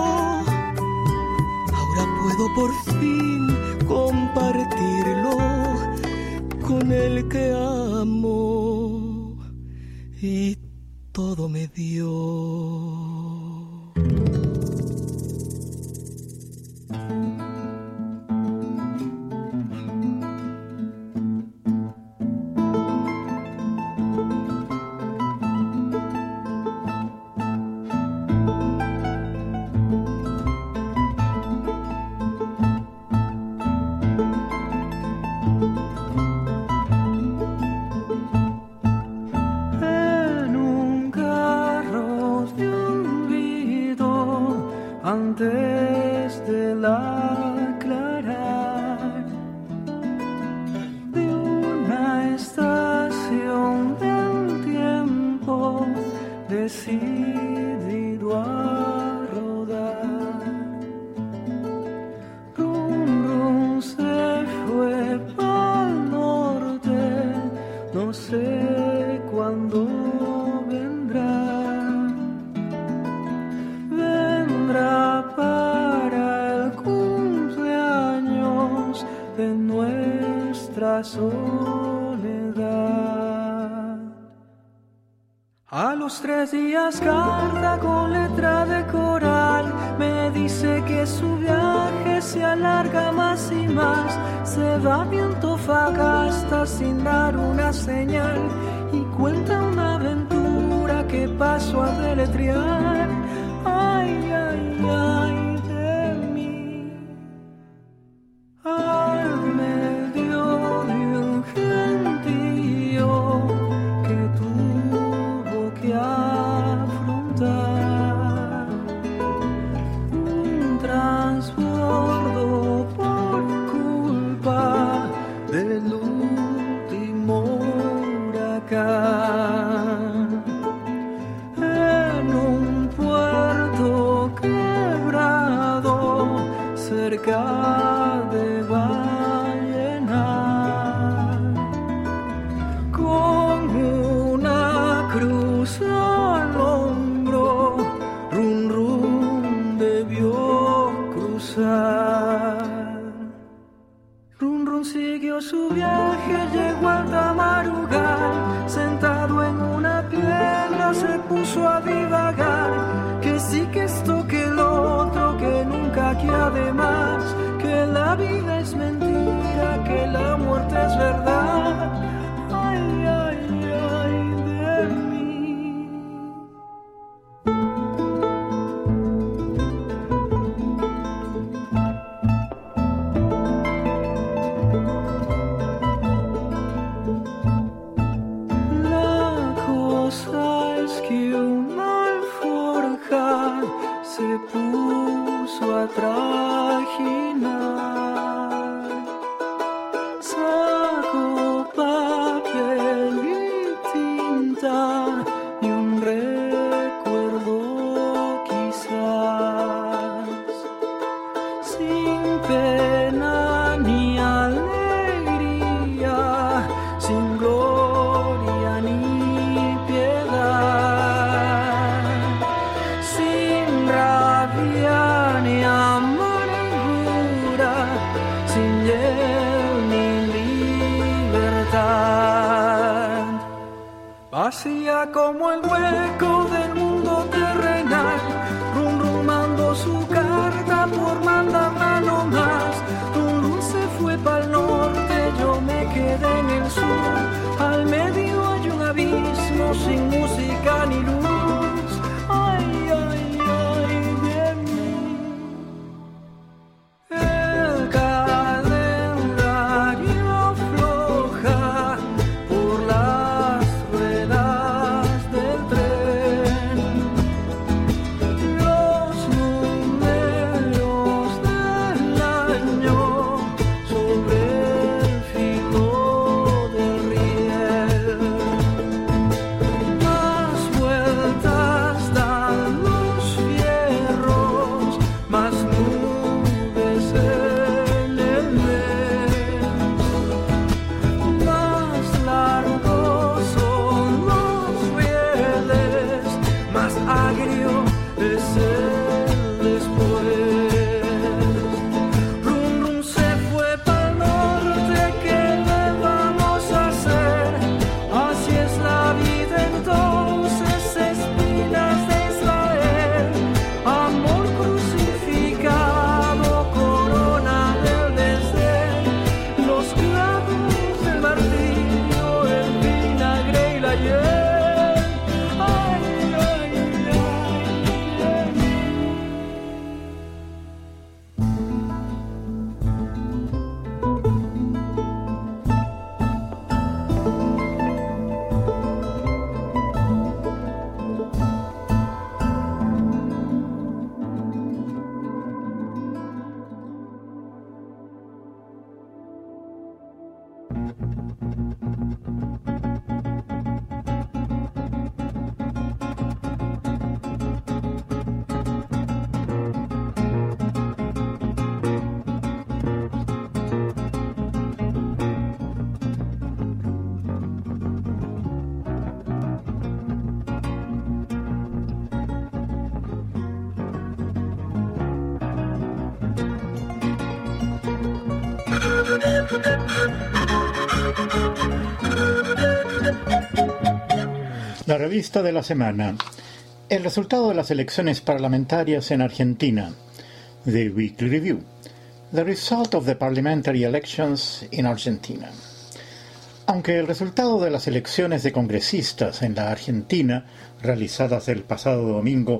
ahora puedo por fin compartirlo con el que amo y todo me dio. Antes del aclarar de una estación del tiempo decidido a rodar, rum rum se fue pa'l norte, no sé cuándo vendrá. Para el cumpleaños de nuestra soledad. A los tres días carta con letra de coral me dice que su viaje se alarga más y más, se va de Antofagasta sin dar una señal y cuenta una aventura que paso a deletrear. Ay, ay, ay, ay de mí. Al medio de un gentío que tuvo que afrontar un transbordo por culpa del último huracán. En un puerto quebrado cerca de Vallenar, con una cruz al hombro, Run Run debió cruzar. Run Run siguió su viaje, llegó al Tamarugal, sentado en una piedra se puso a divagar, que sí, que esto, que lo otro, que nunca, que además, que la vida es mentira, que la muerte es verdad. Ay, ay, ay de mí. La cosa es que una alforja se puso a trajinar, sacó papel y tinta y un recuerdo quizás, sin pena ni alegría, sin gloria ni piedad, sin rabia ni amargura, sin hiel ni libertad. Vacía como el hueco del mundo terrenal, Run Run mandó su carta por mandarla no más. Run Run se fue pa'l norte, yo me quedé en el sur. Al medio hay un abismo sin música ni luz. Ay, ay, ay de mí. El calendario afloja por las ruedas del tren. Los números del año sobre el filo del riel. Más vueltas dan los fierros, más nubes en el mes. Más largos son los rieles, más agrio es el después. Run Run se fue pa'l norte, ¿qué le vamos a hacer? Así es la vida entonces, espinas de Israel, amor crucificado, corona del desdén, los clavos del martirio, el vinagre y la hiel. Ay, ay, ay, ay. La revista de la semana. El resultado de las elecciones parlamentarias en Argentina. The Weekly Review. The result of the parliamentary elections in Argentina. Aunque el resultado de las elecciones de congresistas en la Argentina, realizadas el pasado domingo,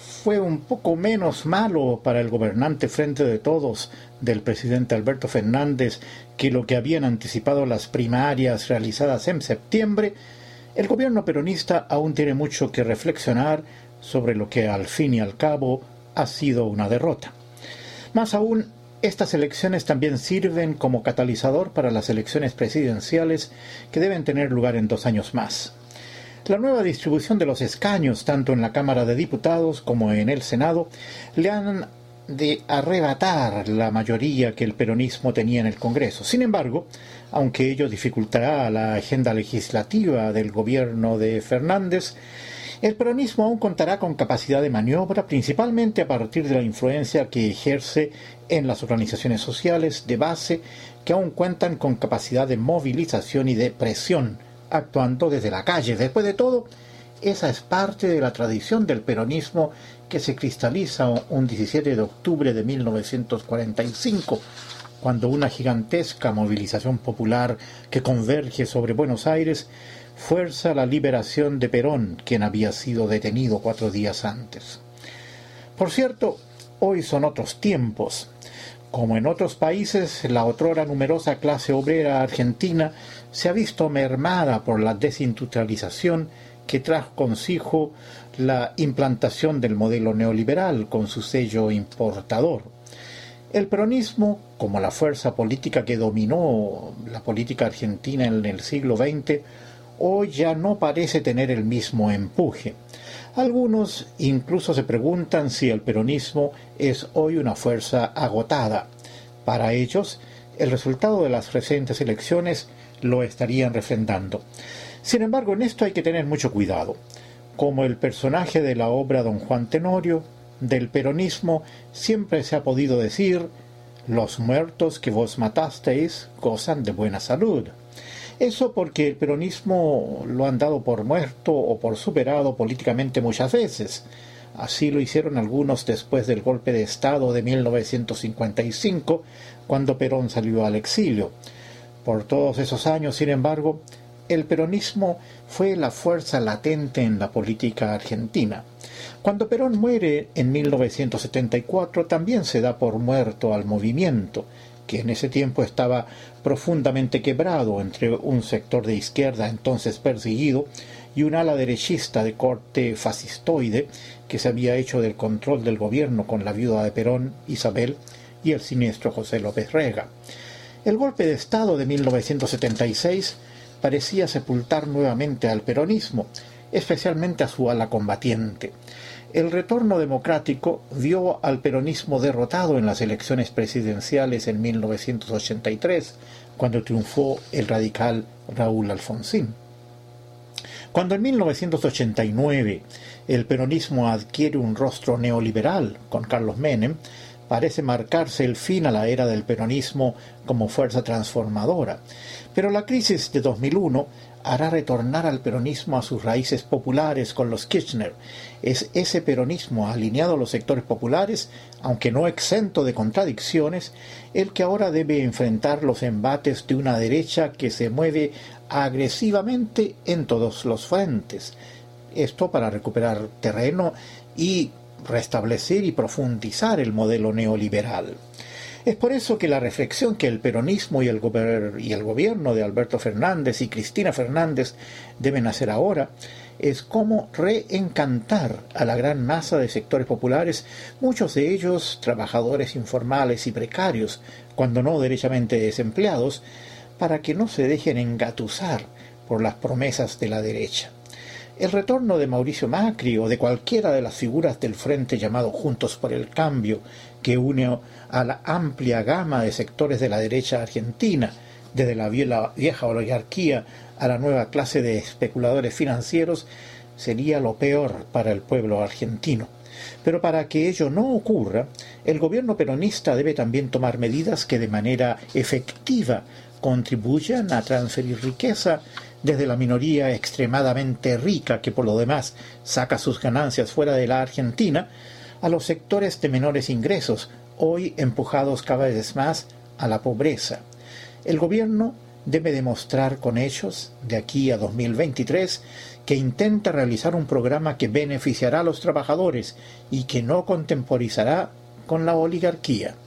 fue un poco menos malo para el gobernante Frente de Todos del presidente Alberto Fernández que lo que habían anticipado las primarias realizadas en septiembre, el gobierno peronista aún tiene mucho que reflexionar sobre lo que al fin y al cabo ha sido una derrota. Más aún, estas elecciones también sirven como catalizador para las elecciones presidenciales que deben tener lugar en dos años más. La nueva distribución de los escaños, tanto en la Cámara de Diputados como en el Senado, le han de arrebatar la mayoría que el peronismo tenía en el Congreso. Sin embargo, aunque ello dificultará la agenda legislativa del gobierno de Fernández, el peronismo aún contará con capacidad de maniobra, principalmente a partir de la influencia que ejerce en las organizaciones sociales de base, que aún cuentan con capacidad de movilización y de presión, actuando desde la calle. Después de todo, esa es parte de la tradición del peronismo que se cristaliza un diecisiete de octubre de mil novecientos cuarenta y cinco, cuando una gigantesca movilización popular que converge sobre Buenos Aires fuerza la liberación de Perón, quien había sido detenido cuatro días antes. Por cierto, hoy son otros tiempos. Como en otros países, la otrora numerosa clase obrera argentina se ha visto mermada por la desindustrialización que trajo consigo la implantación del modelo neoliberal con su sello importador. El peronismo, como la fuerza política que dominó la política argentina en el siglo veinte, hoy ya no parece tener el mismo empuje. Algunos incluso se preguntan si el peronismo es hoy una fuerza agotada. Para ellos, el resultado de las recientes elecciones lo estarían refrendando. Sin embargo, en esto hay que tener mucho cuidado. Como el personaje de la obra Don Juan Tenorio, del peronismo siempre se ha podido decir: los muertos que vos matasteis gozan de buena salud. Eso porque el peronismo lo han dado por muerto o por superado políticamente muchas veces. Así lo hicieron algunos después del golpe de Estado de mil novecientos cincuenta y cinco, cuando Perón salió al exilio. Por todos esos años, sin embargo, el peronismo fue la fuerza latente en la política argentina. Cuando Perón muere en mil novecientos setenta y cuatro, también se da por muerto al movimiento, que en ese tiempo estaba profundamente quebrado entre un sector de izquierda entonces perseguido y un ala derechista de corte fascistoide que se había hecho del control del gobierno con la viuda de Perón, Isabel, y el siniestro José López Rega. El golpe de Estado de mil novecientos setenta y seis parecía sepultar nuevamente al peronismo, especialmente a su ala combatiente. El retorno democrático vio al peronismo derrotado en las elecciones presidenciales en mil novecientos ochenta y tres, cuando triunfó el radical Raúl Alfonsín. Cuando en mil novecientos ochenta y nueve el peronismo adquiere un rostro neoliberal con Carlos Menem, parece marcarse el fin a la era del peronismo como fuerza transformadora. Pero la crisis de dos mil uno hará retornar al peronismo a sus raíces populares con los Kirchner. Es ese peronismo alineado a los sectores populares, aunque no exento de contradicciones, el que ahora debe enfrentar los embates de una derecha que se mueve agresivamente en todos los frentes. Esto para recuperar terreno y restablecer y profundizar el modelo neoliberal. Es por eso que la reflexión que el peronismo y el, gober- y el gobierno de Alberto Fernández y Cristina Fernández deben hacer ahora es cómo reencantar a la gran masa de sectores populares, muchos de ellos trabajadores informales y precarios, cuando no derechamente desempleados, para que no se dejen engatusar por las promesas de la derecha. El retorno de Mauricio Macri o de cualquiera de las figuras del frente llamado Juntos por el Cambio, que une a la amplia gama de sectores de la derecha argentina, desde la vieja oligarquía a la nueva clase de especuladores financieros, sería lo peor para el pueblo argentino. Pero para que ello no ocurra, el gobierno peronista debe también tomar medidas que de manera efectiva contribuyan a transferir riqueza desde la minoría extremadamente rica, que por lo demás saca sus ganancias fuera de la Argentina, a los sectores de menores ingresos, hoy empujados cada vez más a la pobreza. El gobierno debe demostrar con hechos, de aquí a dos mil veintitrés, que intenta realizar un programa que beneficiará a los trabajadores y que no contemporizará con la oligarquía.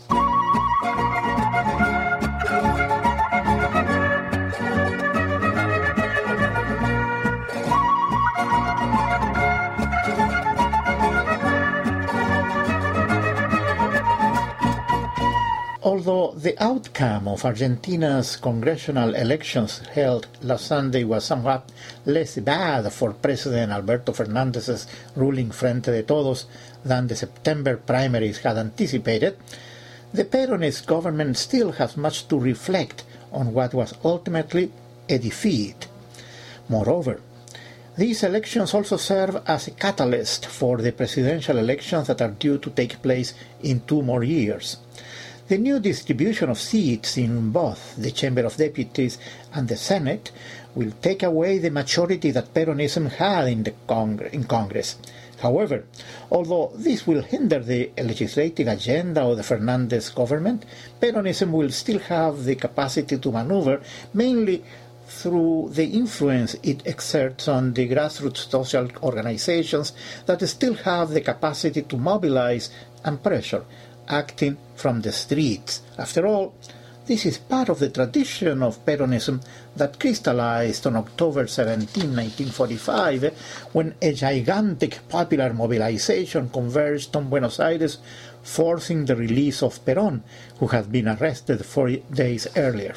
Although the outcome of Argentina's congressional elections held last Sunday was somewhat less bad for President Alberto Fernández's ruling Frente de Todos than the September primaries had anticipated, the Peronist government still has much to reflect on what was ultimately a defeat. Moreover, these elections also serve as a catalyst for the presidential elections that are due to take place in two more years. The new distribution of seats in both the Chamber of Deputies and the Senate will take away the majority that Peronism had in, the Cong- in Congress. However, although this will hinder the legislative agenda of the Fernandez government, Peronism will still have the capacity to maneuver, mainly through the influence it exerts on the grassroots social organizations that still have the capacity to mobilize and pressure, acting from the streets. After all, this is part of the tradition of Peronism that crystallized on October seventeenth, nineteen forty-five, when a gigantic popular mobilization converged on Buenos Aires, forcing the release of Perón, who had been arrested four days earlier.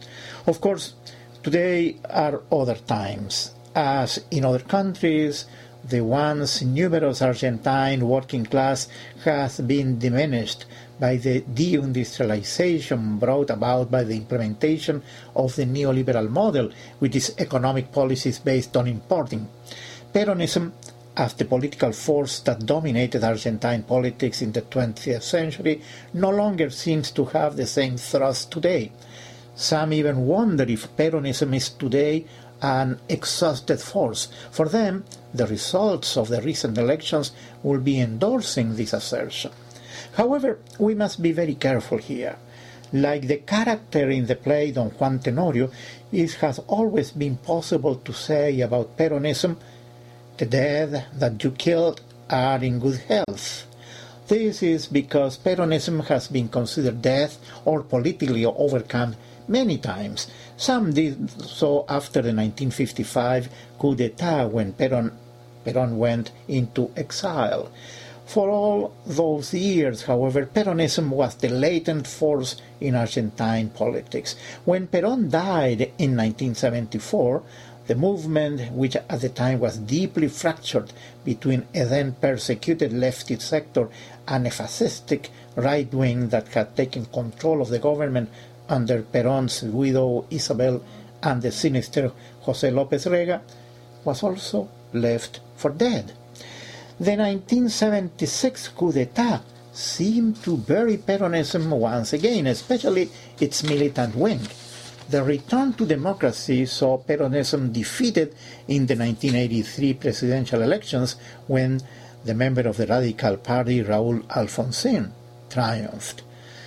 Of course, today are other times. As in other countries, the once numerous Argentine working class has been diminished by the deindustrialization brought about by the implementation of the neoliberal model, with its economic policies based on importing. Peronism, as the political force that dominated Argentine politics in the twentieth century, no longer seems to have the same thrust today. Some even wonder if Peronism is today an exhausted force. For them, the results of the recent elections will be endorsing this assertion. However, we must be very careful here. Like the character in the play Don Juan Tenorio, it has always been possible to say about Peronism, the dead that you killed are in good health. This is because Peronism has been considered dead or politically overcome many times. Some did so after the nineteen fifty-five coup d'etat, when Perón, Perón went into exile. For all those years, however, Peronism was the latent force in Argentine politics. When Perón died in nineteen seventy-four, the movement, which at the time was deeply fractured between a then persecuted leftist sector and a fascistic right wing that had taken control of the government under Perón's widow Isabel and the sinister José López Rega, was also left for dead. The nineteen seventy-six coup d'etat seemed to bury Peronism once again, especially its militant wing. The return to democracy saw Peronism defeated in the nineteen eighty-three presidential elections, when the member of the Radical Party, Raúl Alfonsín, triumphed.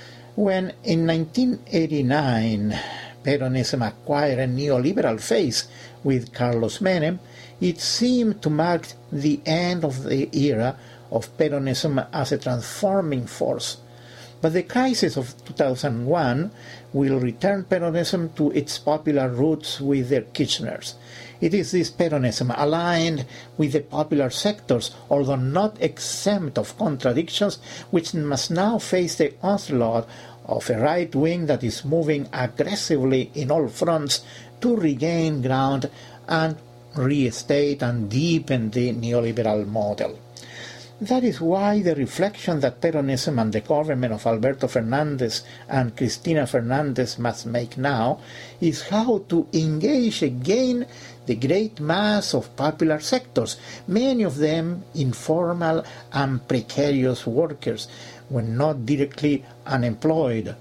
When in nineteen eighty-nine Peronism acquired a neoliberal phase with Carlos Menem, it seemed to mark the end of the era of Peronism as a transforming force. But the crisis of two thousand one will return Peronism to its popular roots with their Kirchners. It is this Peronism, aligned with the popular sectors, although not exempt of contradictions, which must now face the onslaught of a right wing that is moving aggressively in all fronts to regain ground and reinstate and deepen the neoliberal model. That is why the reflection that Peronism and the government of Alberto Fernández and Cristina Fernández must make now is how to engage again the great mass of popular sectors, many of them informal and precarious workers, when not directly unemployed,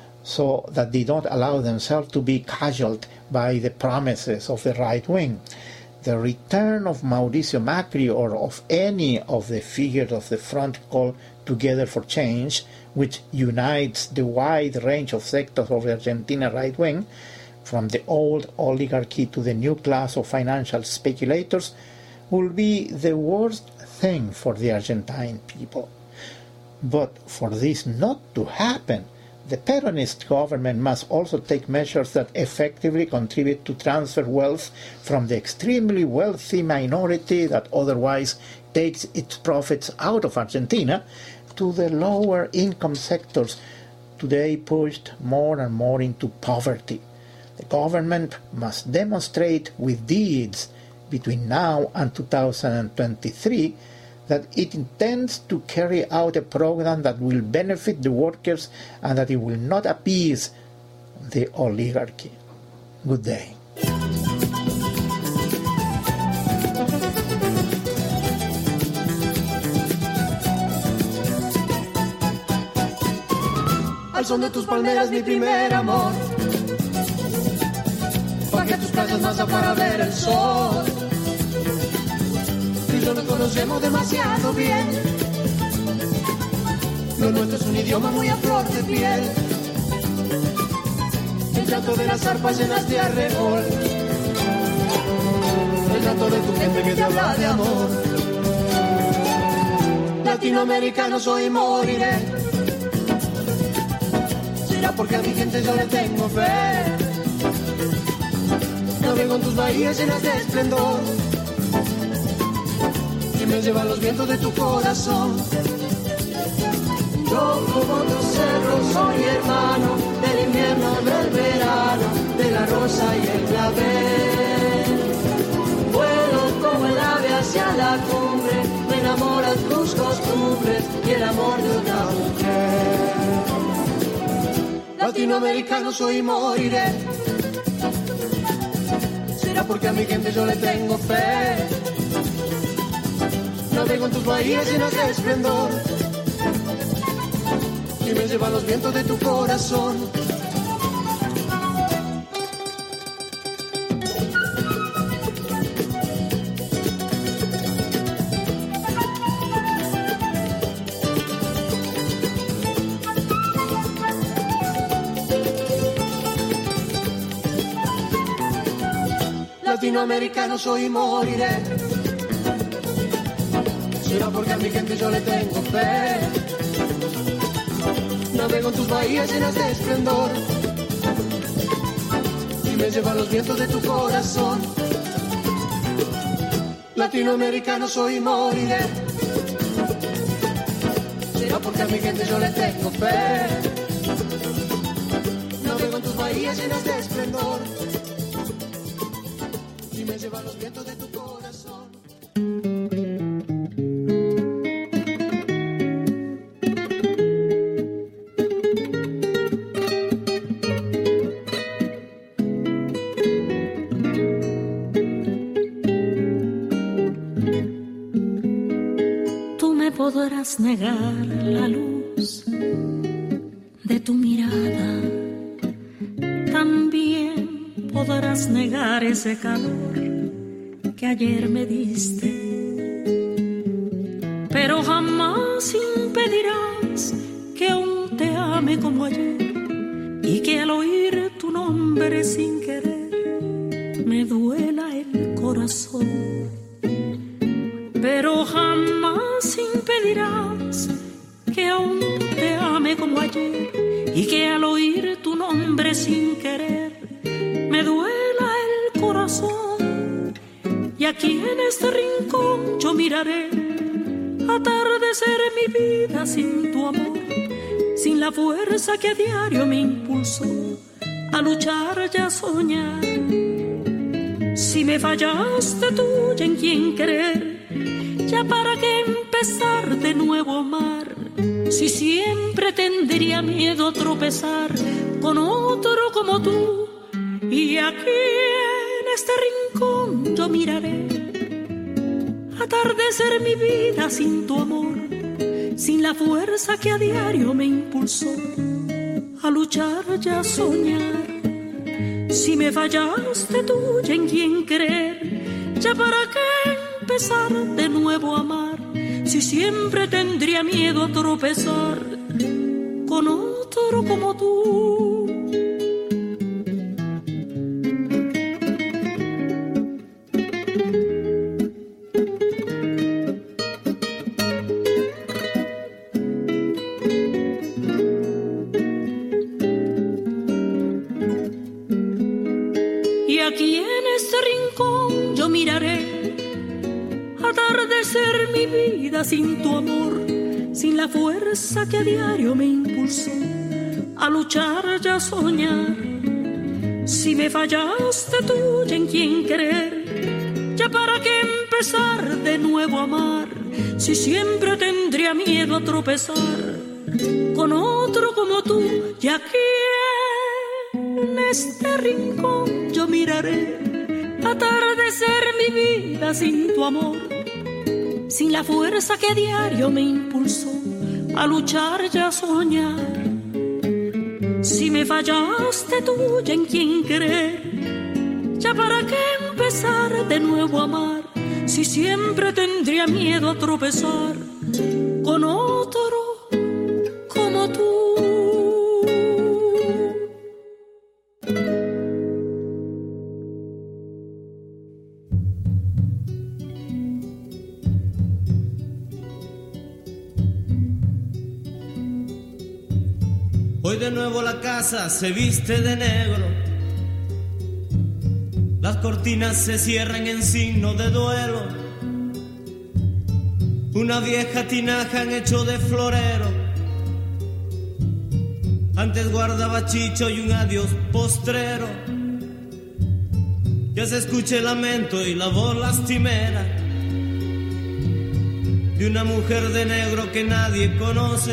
so that they don't allow themselves to be cajoled by the promises of the right wing. The return of Mauricio Macri, or of any of the figures of the Front Call Together for Change, which unites the wide range of sectors of the Argentina right wing, from the old oligarchy to the new class of financial speculators will be the worst thing for the Argentine people. But for this not to happen, the Peronist government must also take measures that effectively contribute to transfer wealth from the extremely wealthy minority that otherwise takes its profits out of Argentina to the lower income sectors today pushed more and more into poverty. The government must demonstrate with deeds between now and two thousand twenty-three that it intends to carry out a program that will benefit the workers and that it will not appease the oligarchy. Good day. Al son de tus palmeras, mi primer amor. Bajé tus playas más para ver el sol. Tú y yo nos conocemos demasiado bien. Lo nuestro es un idioma muy a flor de piel. El llanto de las arpas llenas de arrebol. El llanto de tu gente que te habla de amor. Latinoamericano soy y moriré. Porque a mi gente yo le tengo fe. Navego en tus bahías llenas de esplendor y me llevan los vientos de tu corazón. Yo como tus cerros soy hermano del invierno, del verano, de la rosa y el clavel. Vuelo como el ave hacia la cumbre, me enamoran tus costumbres y el amor de una mujer. Latinoamericano soy y moriré. Será porque a mi gente yo le tengo fe. Navego en tus bahías llenas de esplendor y me llevan los vientos de tu corazón. Latinoamericano soy y moriré. Será porque a mi gente yo le tengo fe. Navego en tus bahías llenas de esplendor y me llevan los vientos de tu corazón. Latinoamericano soy y moriré. Será porque a mi gente yo le tengo fe. Navego en tus bahías llenas de esplendor y me llevan los vientos de tu corazón. Tú me podrás negar la luz de tu mirada, también podrás negar ese calor que ayer me diste, pero jamás impedirás que aún te ame como ayer y que al oír tu nombre sin querer me duela el corazón. Pero jamás impedirás que aún te ame como ayer y que al oír tu nombre sin querer me duela el corazón. Y aquí en este rincón yo miraré atardecer mi vida sin tu amor, sin la fuerza que a diario me impulsó a luchar y a soñar. Si me fallaste tú y en quién creer, ya para qué empezar de nuevo a amar, si siempre tendría miedo a tropezar con otro como tú. Y aquí en este rincón yo miraré atardecer mi vida sin tu amor, sin la fuerza que a diario me impulsó a luchar y a soñar. Si me fallaste tú y en quién creer, ya para qué empezar de nuevo a amar, si siempre tendría miedo a tropezar con otro como tú. atardecer mi vida sin tu amor, sin la fuerza que a diario me impulsó a luchar y a soñar. Si me fallaste tú y en quién creer, ya para qué empezar de nuevo a amar, si siempre tendría miedo a tropezar con otro como tú. Y aquí en este rincón yo miraré atardecer mi vida sin tu amor, sin la fuerza que a diario me impulsó a luchar y a soñar. Si me fallaste tú y en quién creer, ya para qué empezar de nuevo a amar, si siempre tendría miedo a tropezar con otro como tú. Hoy de nuevo la casa se viste de negro, las cortinas se cierran en signo de duelo, una vieja tinaja han hecho de florero, antes guardaba chicho y un adiós postrero, ya se escucha el lamento y la voz lastimera de una mujer de negro que nadie conoce.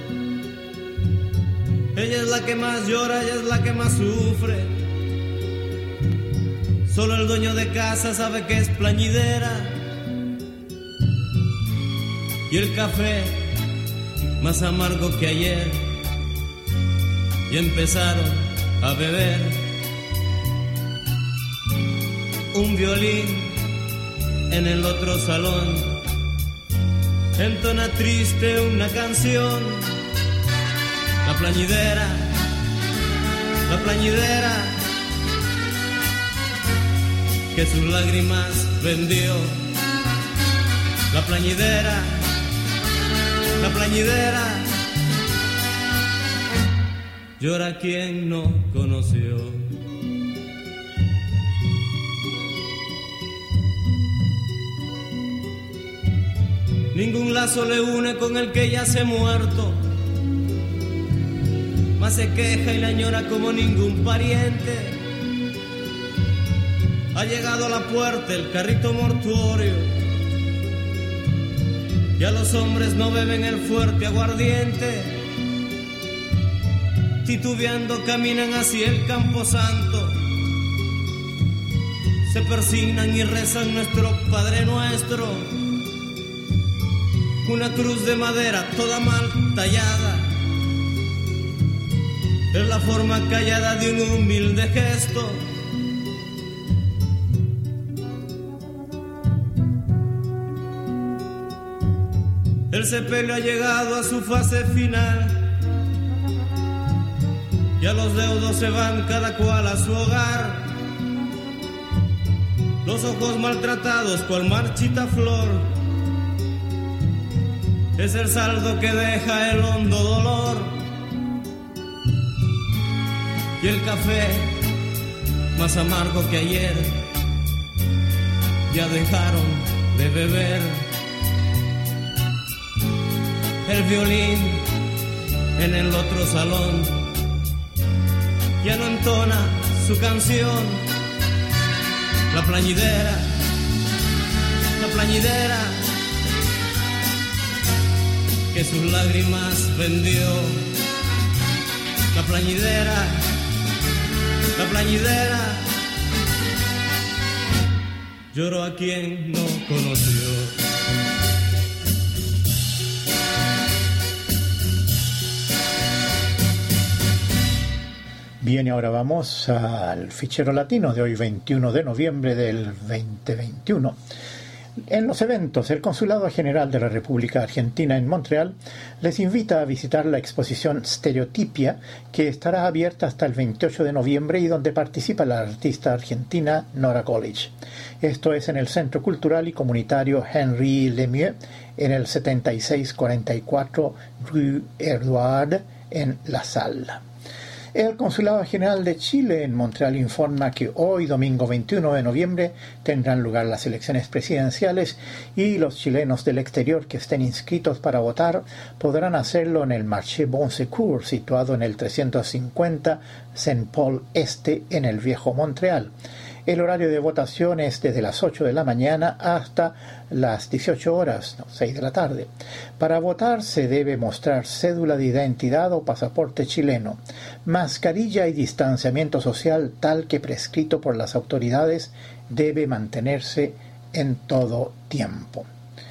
Ella es la que más llora, ella es la que más sufre. Solo el dueño de casa sabe que es plañidera. Y el café más amargo que ayer. Y empezaron a beber. Un violín en el otro salón entona triste una canción. La plañidera, la plañidera, que sus lágrimas vendió. La plañidera, la plañidera, llora quien no conoció. Ningún lazo le une con el que ya se ha muerto, más se queja y la añora como ningún pariente. Ha llegado a la puerta el carrito mortuorio, ya los hombres no beben el fuerte aguardiente. Titubeando caminan hacia el camposanto, se persignan y rezan nuestro Padre Nuestro. Una cruz de madera toda mal tallada, es la forma callada de un humilde gesto. El sepelio ha llegado a su fase final, ya los deudos se van cada cual a su hogar. Los ojos maltratados cual marchita flor, es el saldo que deja el hondo dolor. Y el café más amargo que ayer, ya dejaron de beber. El violín en el otro salón ya no entona su canción. La plañidera, la plañidera, que sus lágrimas vendió. La plañidera, la plañidera, lloró a quien no conoció. Bien, y ahora vamos al fichero latino de hoy, veintiuno de noviembre del veinte veintiuno. En los eventos, el Consulado General de la República Argentina en Montreal les invita a visitar la exposición Stereotipia, que estará abierta hasta el veintiocho de noviembre y donde participa la artista argentina Nora College. Esto es en el Centro Cultural y Comunitario Henri Lemieux, en el setenta y seis cuarenta y cuatro Rue Edouard, en La Salle. El Consulado General de Chile en Montreal informa que hoy, domingo veintiuno de noviembre, tendrán lugar las elecciones presidenciales y los chilenos del exterior que estén inscritos para votar podrán hacerlo en el Marché Bon Secours, situado en el trescientos cincuenta Saint Paul Este, en el Viejo Montreal. El horario de votación es desde las ocho de la mañana hasta las dieciocho horas, no, seis de la tarde. Para votar se debe mostrar cédula de identidad o pasaporte chileno, mascarilla y distanciamiento social tal que prescrito por las autoridades debe mantenerse en todo tiempo.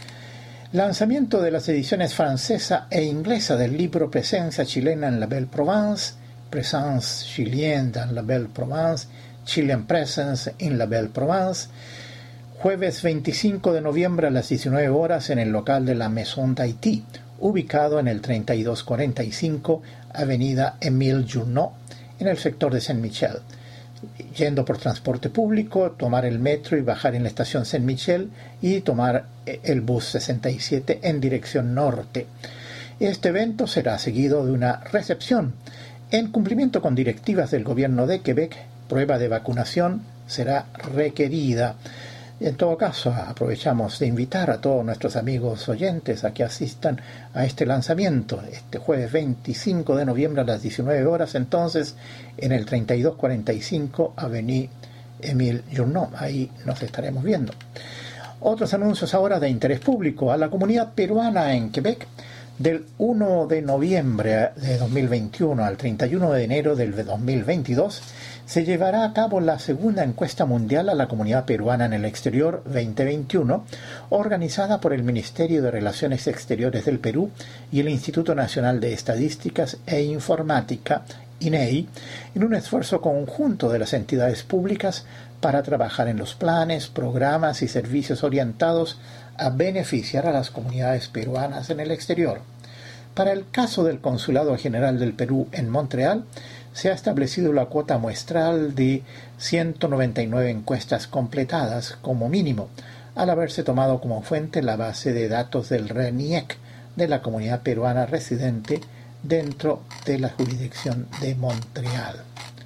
Lanzamiento de las ediciones francesa e inglesa del libro Presencia chilena en la Belle Provence, Présence chilienne dans la Belle Provence, Chilean Presence in la Belle Provence, jueves veinticinco de noviembre a las diecinueve horas en el local de la Maison d'Haïti, ubicado en el treinta y dos cuarenta y cinco Avenida Émile Journoud, en el sector de Saint-Michel. Yendo por transporte público, tomar el metro y bajar en la estación Saint-Michel y tomar el bus sesenta y siete en dirección norte. Este evento será seguido de una recepción. En cumplimiento con directivas del gobierno de Quebec, prueba de vacunación será requerida. En todo caso, aprovechamos de invitar a todos nuestros amigos oyentes a que asistan a este lanzamiento este jueves veinticinco de noviembre a las diecinueve horas, entonces en el treinta y dos cuarenta y cinco Avenida Émile Journoud. Ahí nos estaremos viendo. Otros anuncios ahora de interés público. A la comunidad peruana en Quebec, del uno de noviembre de dos mil veintiuno al treinta y uno de enero del dos mil veintidós, se llevará a cabo la segunda encuesta mundial a la comunidad peruana en el exterior veinte veintiuno, organizada por el Ministerio de Relaciones Exteriores del Perú y el Instituto Nacional de Estadísticas e Informática, I N E I, en un esfuerzo conjunto de las entidades públicas para trabajar en los planes, programas y servicios orientados a beneficiar a las comunidades peruanas en el exterior. Para el caso del Consulado General del Perú en Montreal, se ha establecido la cuota muestral de ciento noventa y nueve encuestas completadas como mínimo, al haberse tomado como fuente la base de datos del RENIEC de la comunidad peruana residente dentro de la jurisdicción de Montreal.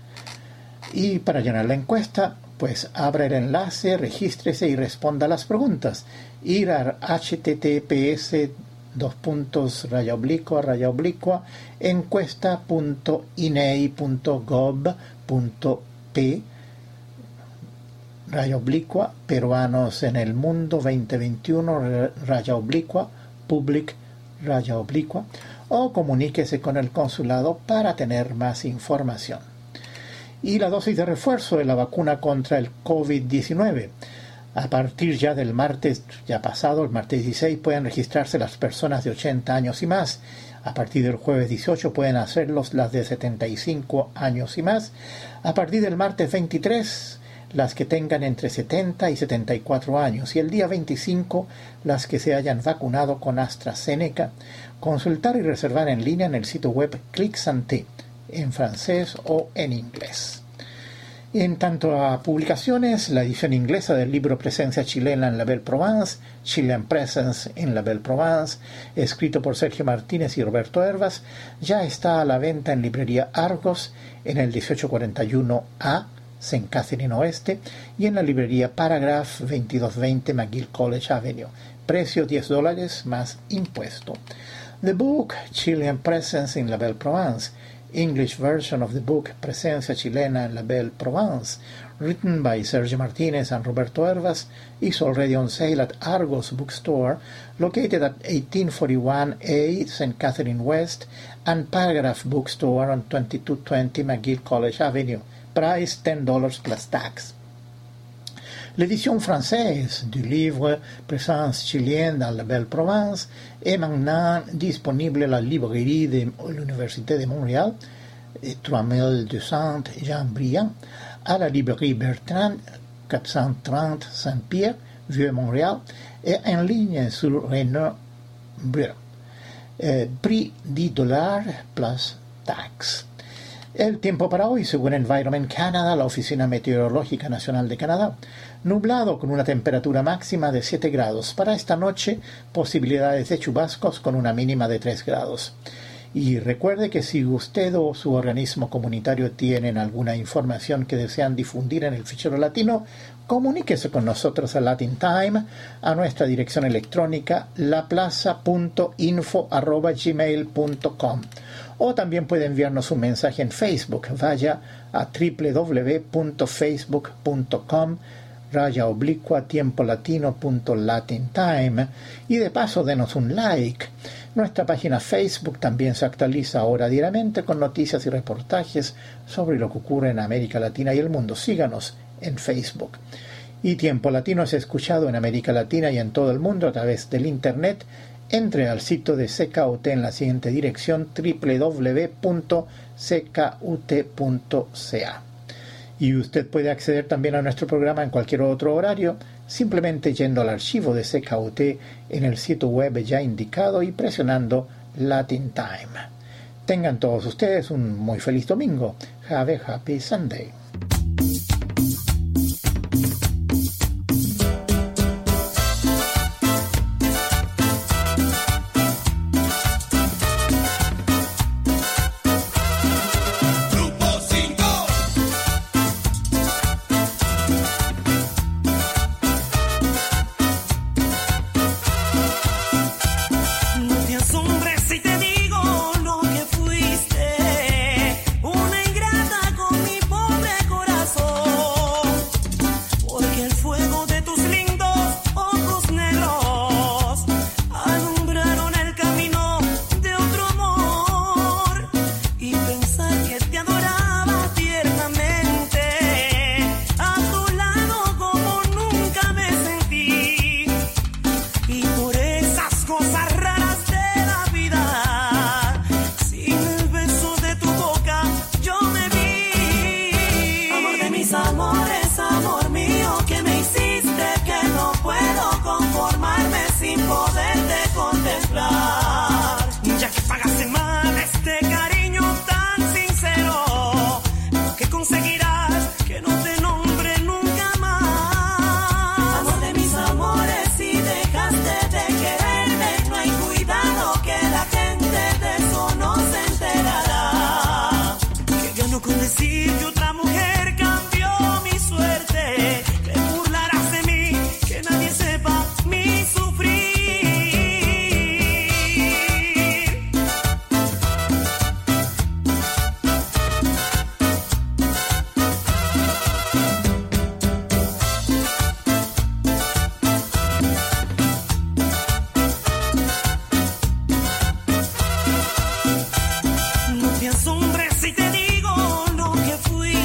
Y para llenar la encuesta, pues abra el enlace, regístrese y responda a las preguntas. Ir a https dos puntos raya oblicua raya oblicua encuesta punto inei punto gov punto p raya oblicua peruanos en el mundo veinte veintiuno raya oblicua public raya oblicua o comuníquese con el consulado para tener más información. Y la dosis de refuerzo de la vacuna contra el COVID diecinueve. A partir ya del martes ya pasado, el martes dieciséis, pueden registrarse las personas de ochenta años y más. A partir del jueves dieciocho pueden hacerlos las de setenta y cinco años y más. A partir del martes veintitrés, las que tengan entre setenta y setenta y cuatro años. Y el día veinticinco, las que se hayan vacunado con AstraZeneca. Consultar y reservar en línea en el sitio web ClickSanté, en francés o en inglés. En tanto a publicaciones, la edición inglesa del libro Presencia chilena en la Belle Provence, Chilean Presence in la Belle Provence, escrito por Sergio Martínez y Roberto Hervas, ya está a la venta en librería Argos, en el dieciocho cuarenta y uno A, Saint Catherine Oeste, y en la librería Paragraph veintidós veinte McGill College Avenue. Precio diez dólares más impuesto. The book, Chilean Presence in la Belle Provence, English version of the book Presencia chilena en la Belle Provence, written by Sergio Martinez and Roberto Hervas, is already on sale at Argos Bookstore, located at eighteen forty-one A Saint Catherine West, and Paragraph Bookstore on twenty-two twenty McGill College Avenue. Price ten dollars plus tax. L'édition française du livre Présence chilienne dans la Belle Provence est maintenant disponible à la librairie de l'Université de Montréal, trois mille deux cents Jean-Briand, à la librairie Bertrand, quatre cent trente Saint-Pierre, Vieux-Montréal, et en ligne sur Renault Brûle. Eh, prix dix dollars plus tax. El tiempo para hoy, según Environment Canada, la Oficina Meteorológica Nacional de Canadá. Nublado con una temperatura máxima de siete grados. Para esta noche, posibilidades de chubascos con una mínima de tres grados. Y recuerde que si usted o su organismo comunitario tienen alguna información que desean difundir en el Fichero Latino, comuníquese con nosotros a Latin Time, a nuestra dirección electrónica laplaza punto info arroba gmail punto com. O también puede enviarnos un mensaje en Facebook. Vaya a doble u doble u doble u punto facebook punto com raya oblicua tiempo latino punto latin time y de paso denos un like. Nuestra página Facebook también se actualiza ahora diariamente con noticias y reportajes sobre lo que ocurre en América Latina y el mundo. Síganos en Facebook. Y Tiempo Latino es escuchado en América Latina y en todo el mundo a través del Internet. Entre al sitio de C K U T en la siguiente dirección: doble u doble u doble u punto c k u t punto c a. Y usted puede acceder también a nuestro programa en cualquier otro horario, simplemente yendo al archivo de C K U T en el sitio web ya indicado y presionando Latin Time. Tengan todos ustedes un muy feliz domingo. Have a happy Sunday. Una ingrata con mi pobre corazón. te asombres si te digo lo que fui.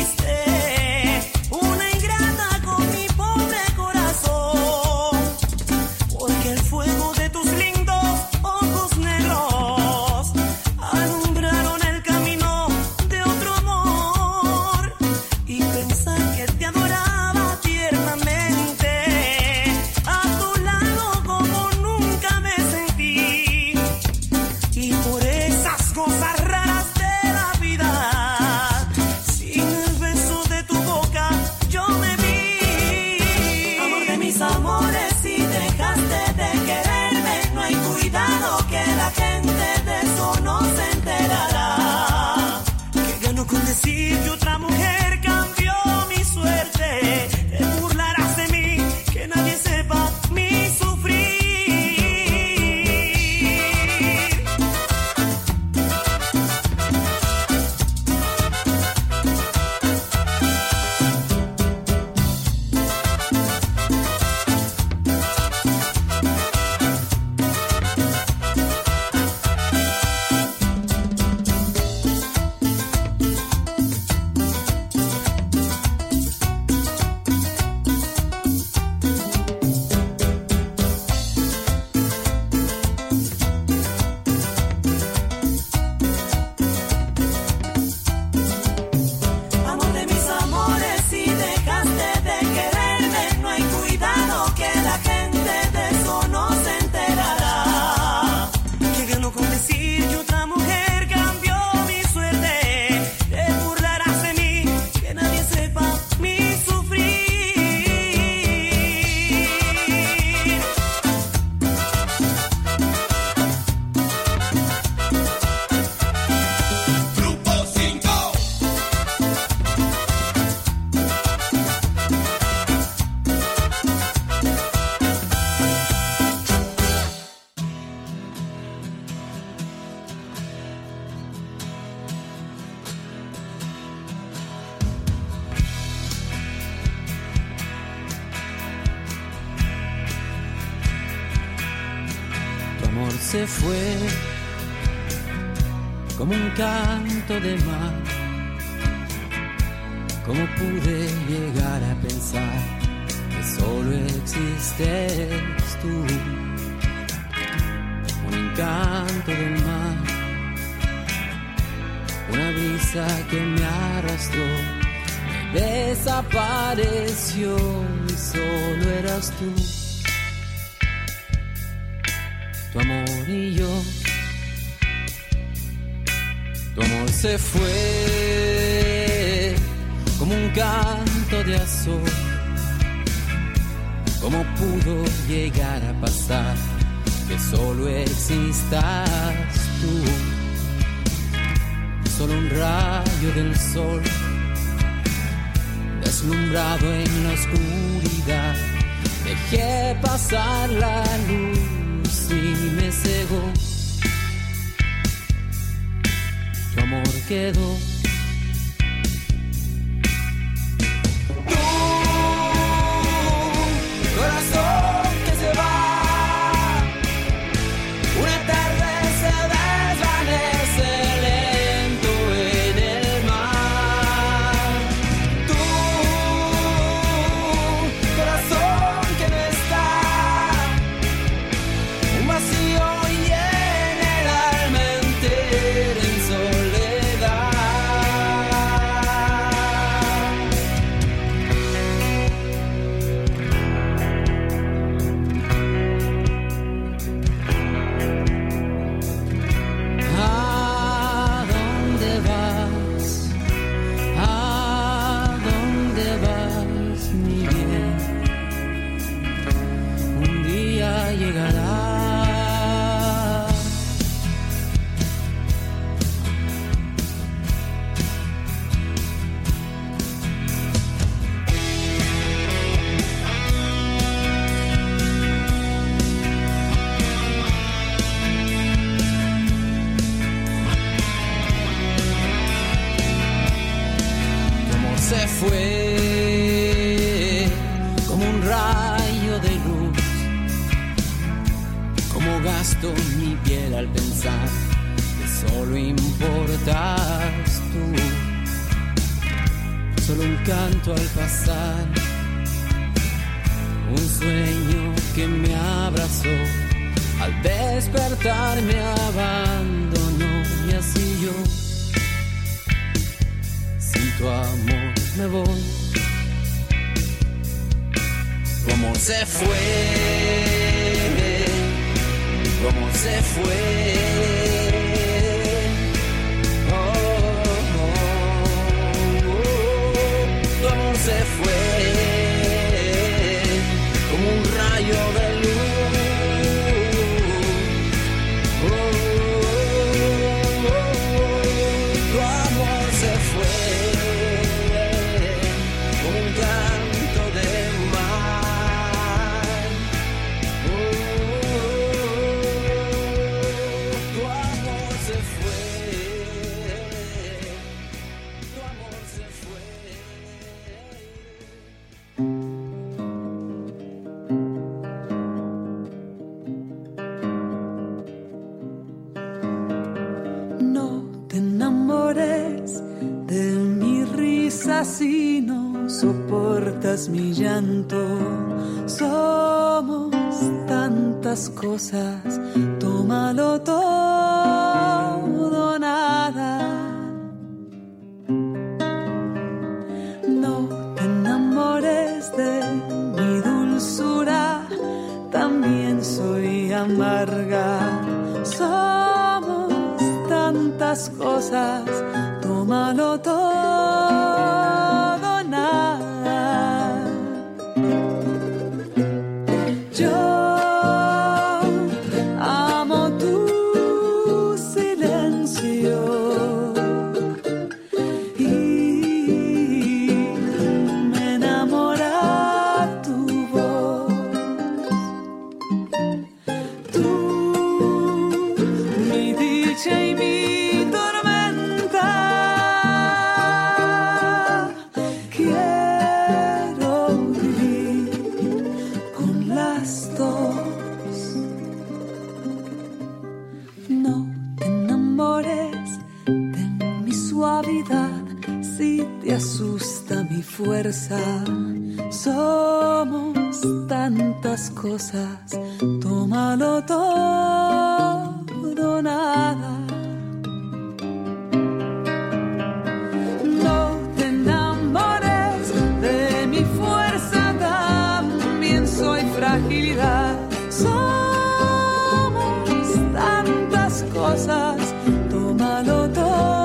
se fue como un canto de mar. ¿Cómo pude llegar a pensar que solo existes tú? Un encanto del mar, una brisa que me arrastró, me desapareció y solo eras tú. Tu amor y yo, tu amor se fue como un canto de azul. ¿Cómo pudo llegar a pasar que solo existas tú? Solo un rayo del sol, deslumbrado en la oscuridad. Dejé pasar la luz y me cegó. Tu amor quedó. Corazón que se va, una tarde se desvanece lento en el mar. Tú, corazón que no está, un vacío llena el alma entera en soledad. ¿A dónde vas? ¿A dónde vas, mi bien? Un día llegará. Tu amor se fue como un rayo de luz. Como gasto mi piel al pensar que solo importas tú. Solo un canto al pasar, un sueño que me abrazó. Al despertar me abandonó y así yo sin tu amor me voy. Tu amor se fue, tu amor se fue. Oh, oh, oh. Tu amor se fue como un rayo de luz. Oh, oh, oh. Tu amor se fue como un canto de mar. Oh, tu amor se fue, tu amor se fue. No te enamores de mi risa si no soportas mi llanto. Somos tantas cosas, tómalo todo o nada. No te enamores de mi dulzura, también soy amarga. Somos tantas cosas, tómalo todo o nada. Yo amo tu silencio y me enamora tu voz. Tú, mi dicha y mi tormenta. si te asusta mi fuerza. Somos tantas cosas, tómalo todo, nada. No te enamores de mi fuerza, también soy fragilidad. Somos tantas cosas, tómalo todo.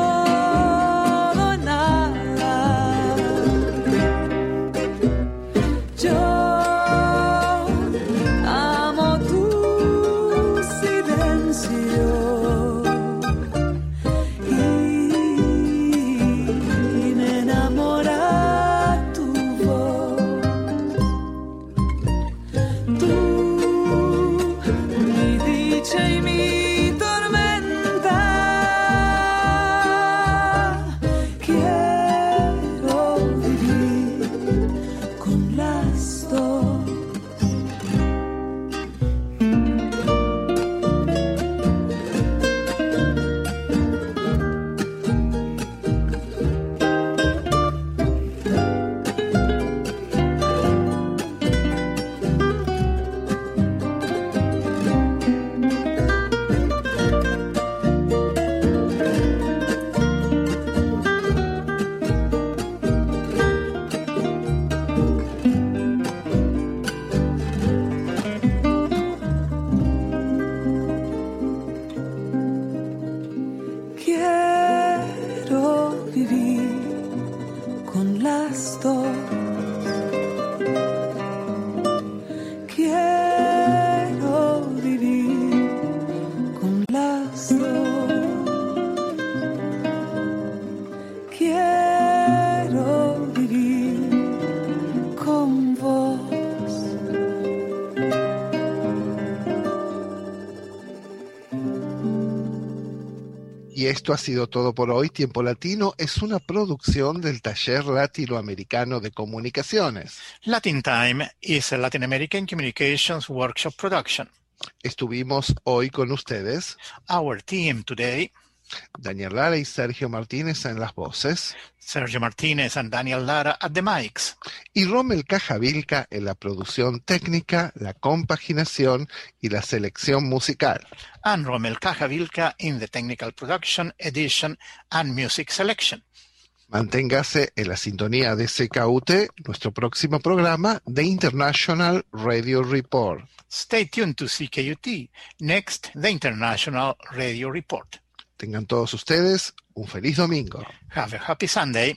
Y esto ha sido todo por hoy. Tiempo Latino es una producción del Taller Latinoamericano de Comunicaciones. Latin Time is a Latin American Communications Workshop production. Estuvimos hoy con ustedes. Our team today. Daniel Lara y Sergio Martínez en las voces. Sergio Martínez and Daniel Lara at the mics. Y Rommel Cajavilca en la producción técnica, la compaginación y la selección musical. And Rommel Cajavilca in the technical production, edition and music selection. Manténgase en la sintonía de C K U T, nuestro próximo programa, The International Radio Report. Stay tuned to C K U T. Next, The International Radio Report. Tengan todos ustedes un feliz domingo. Have a happy Sunday.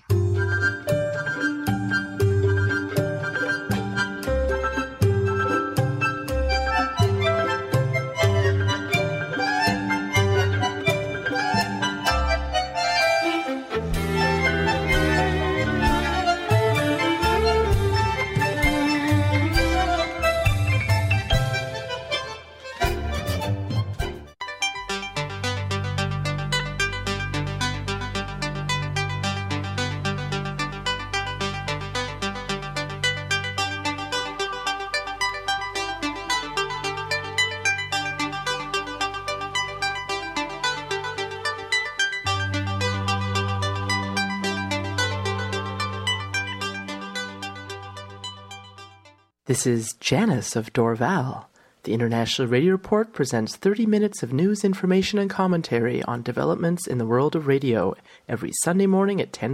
This is Janice of Dorval. The International Radio Report presents thirty minutes of news, information, and commentary on developments in the world of radio every Sunday morning at ten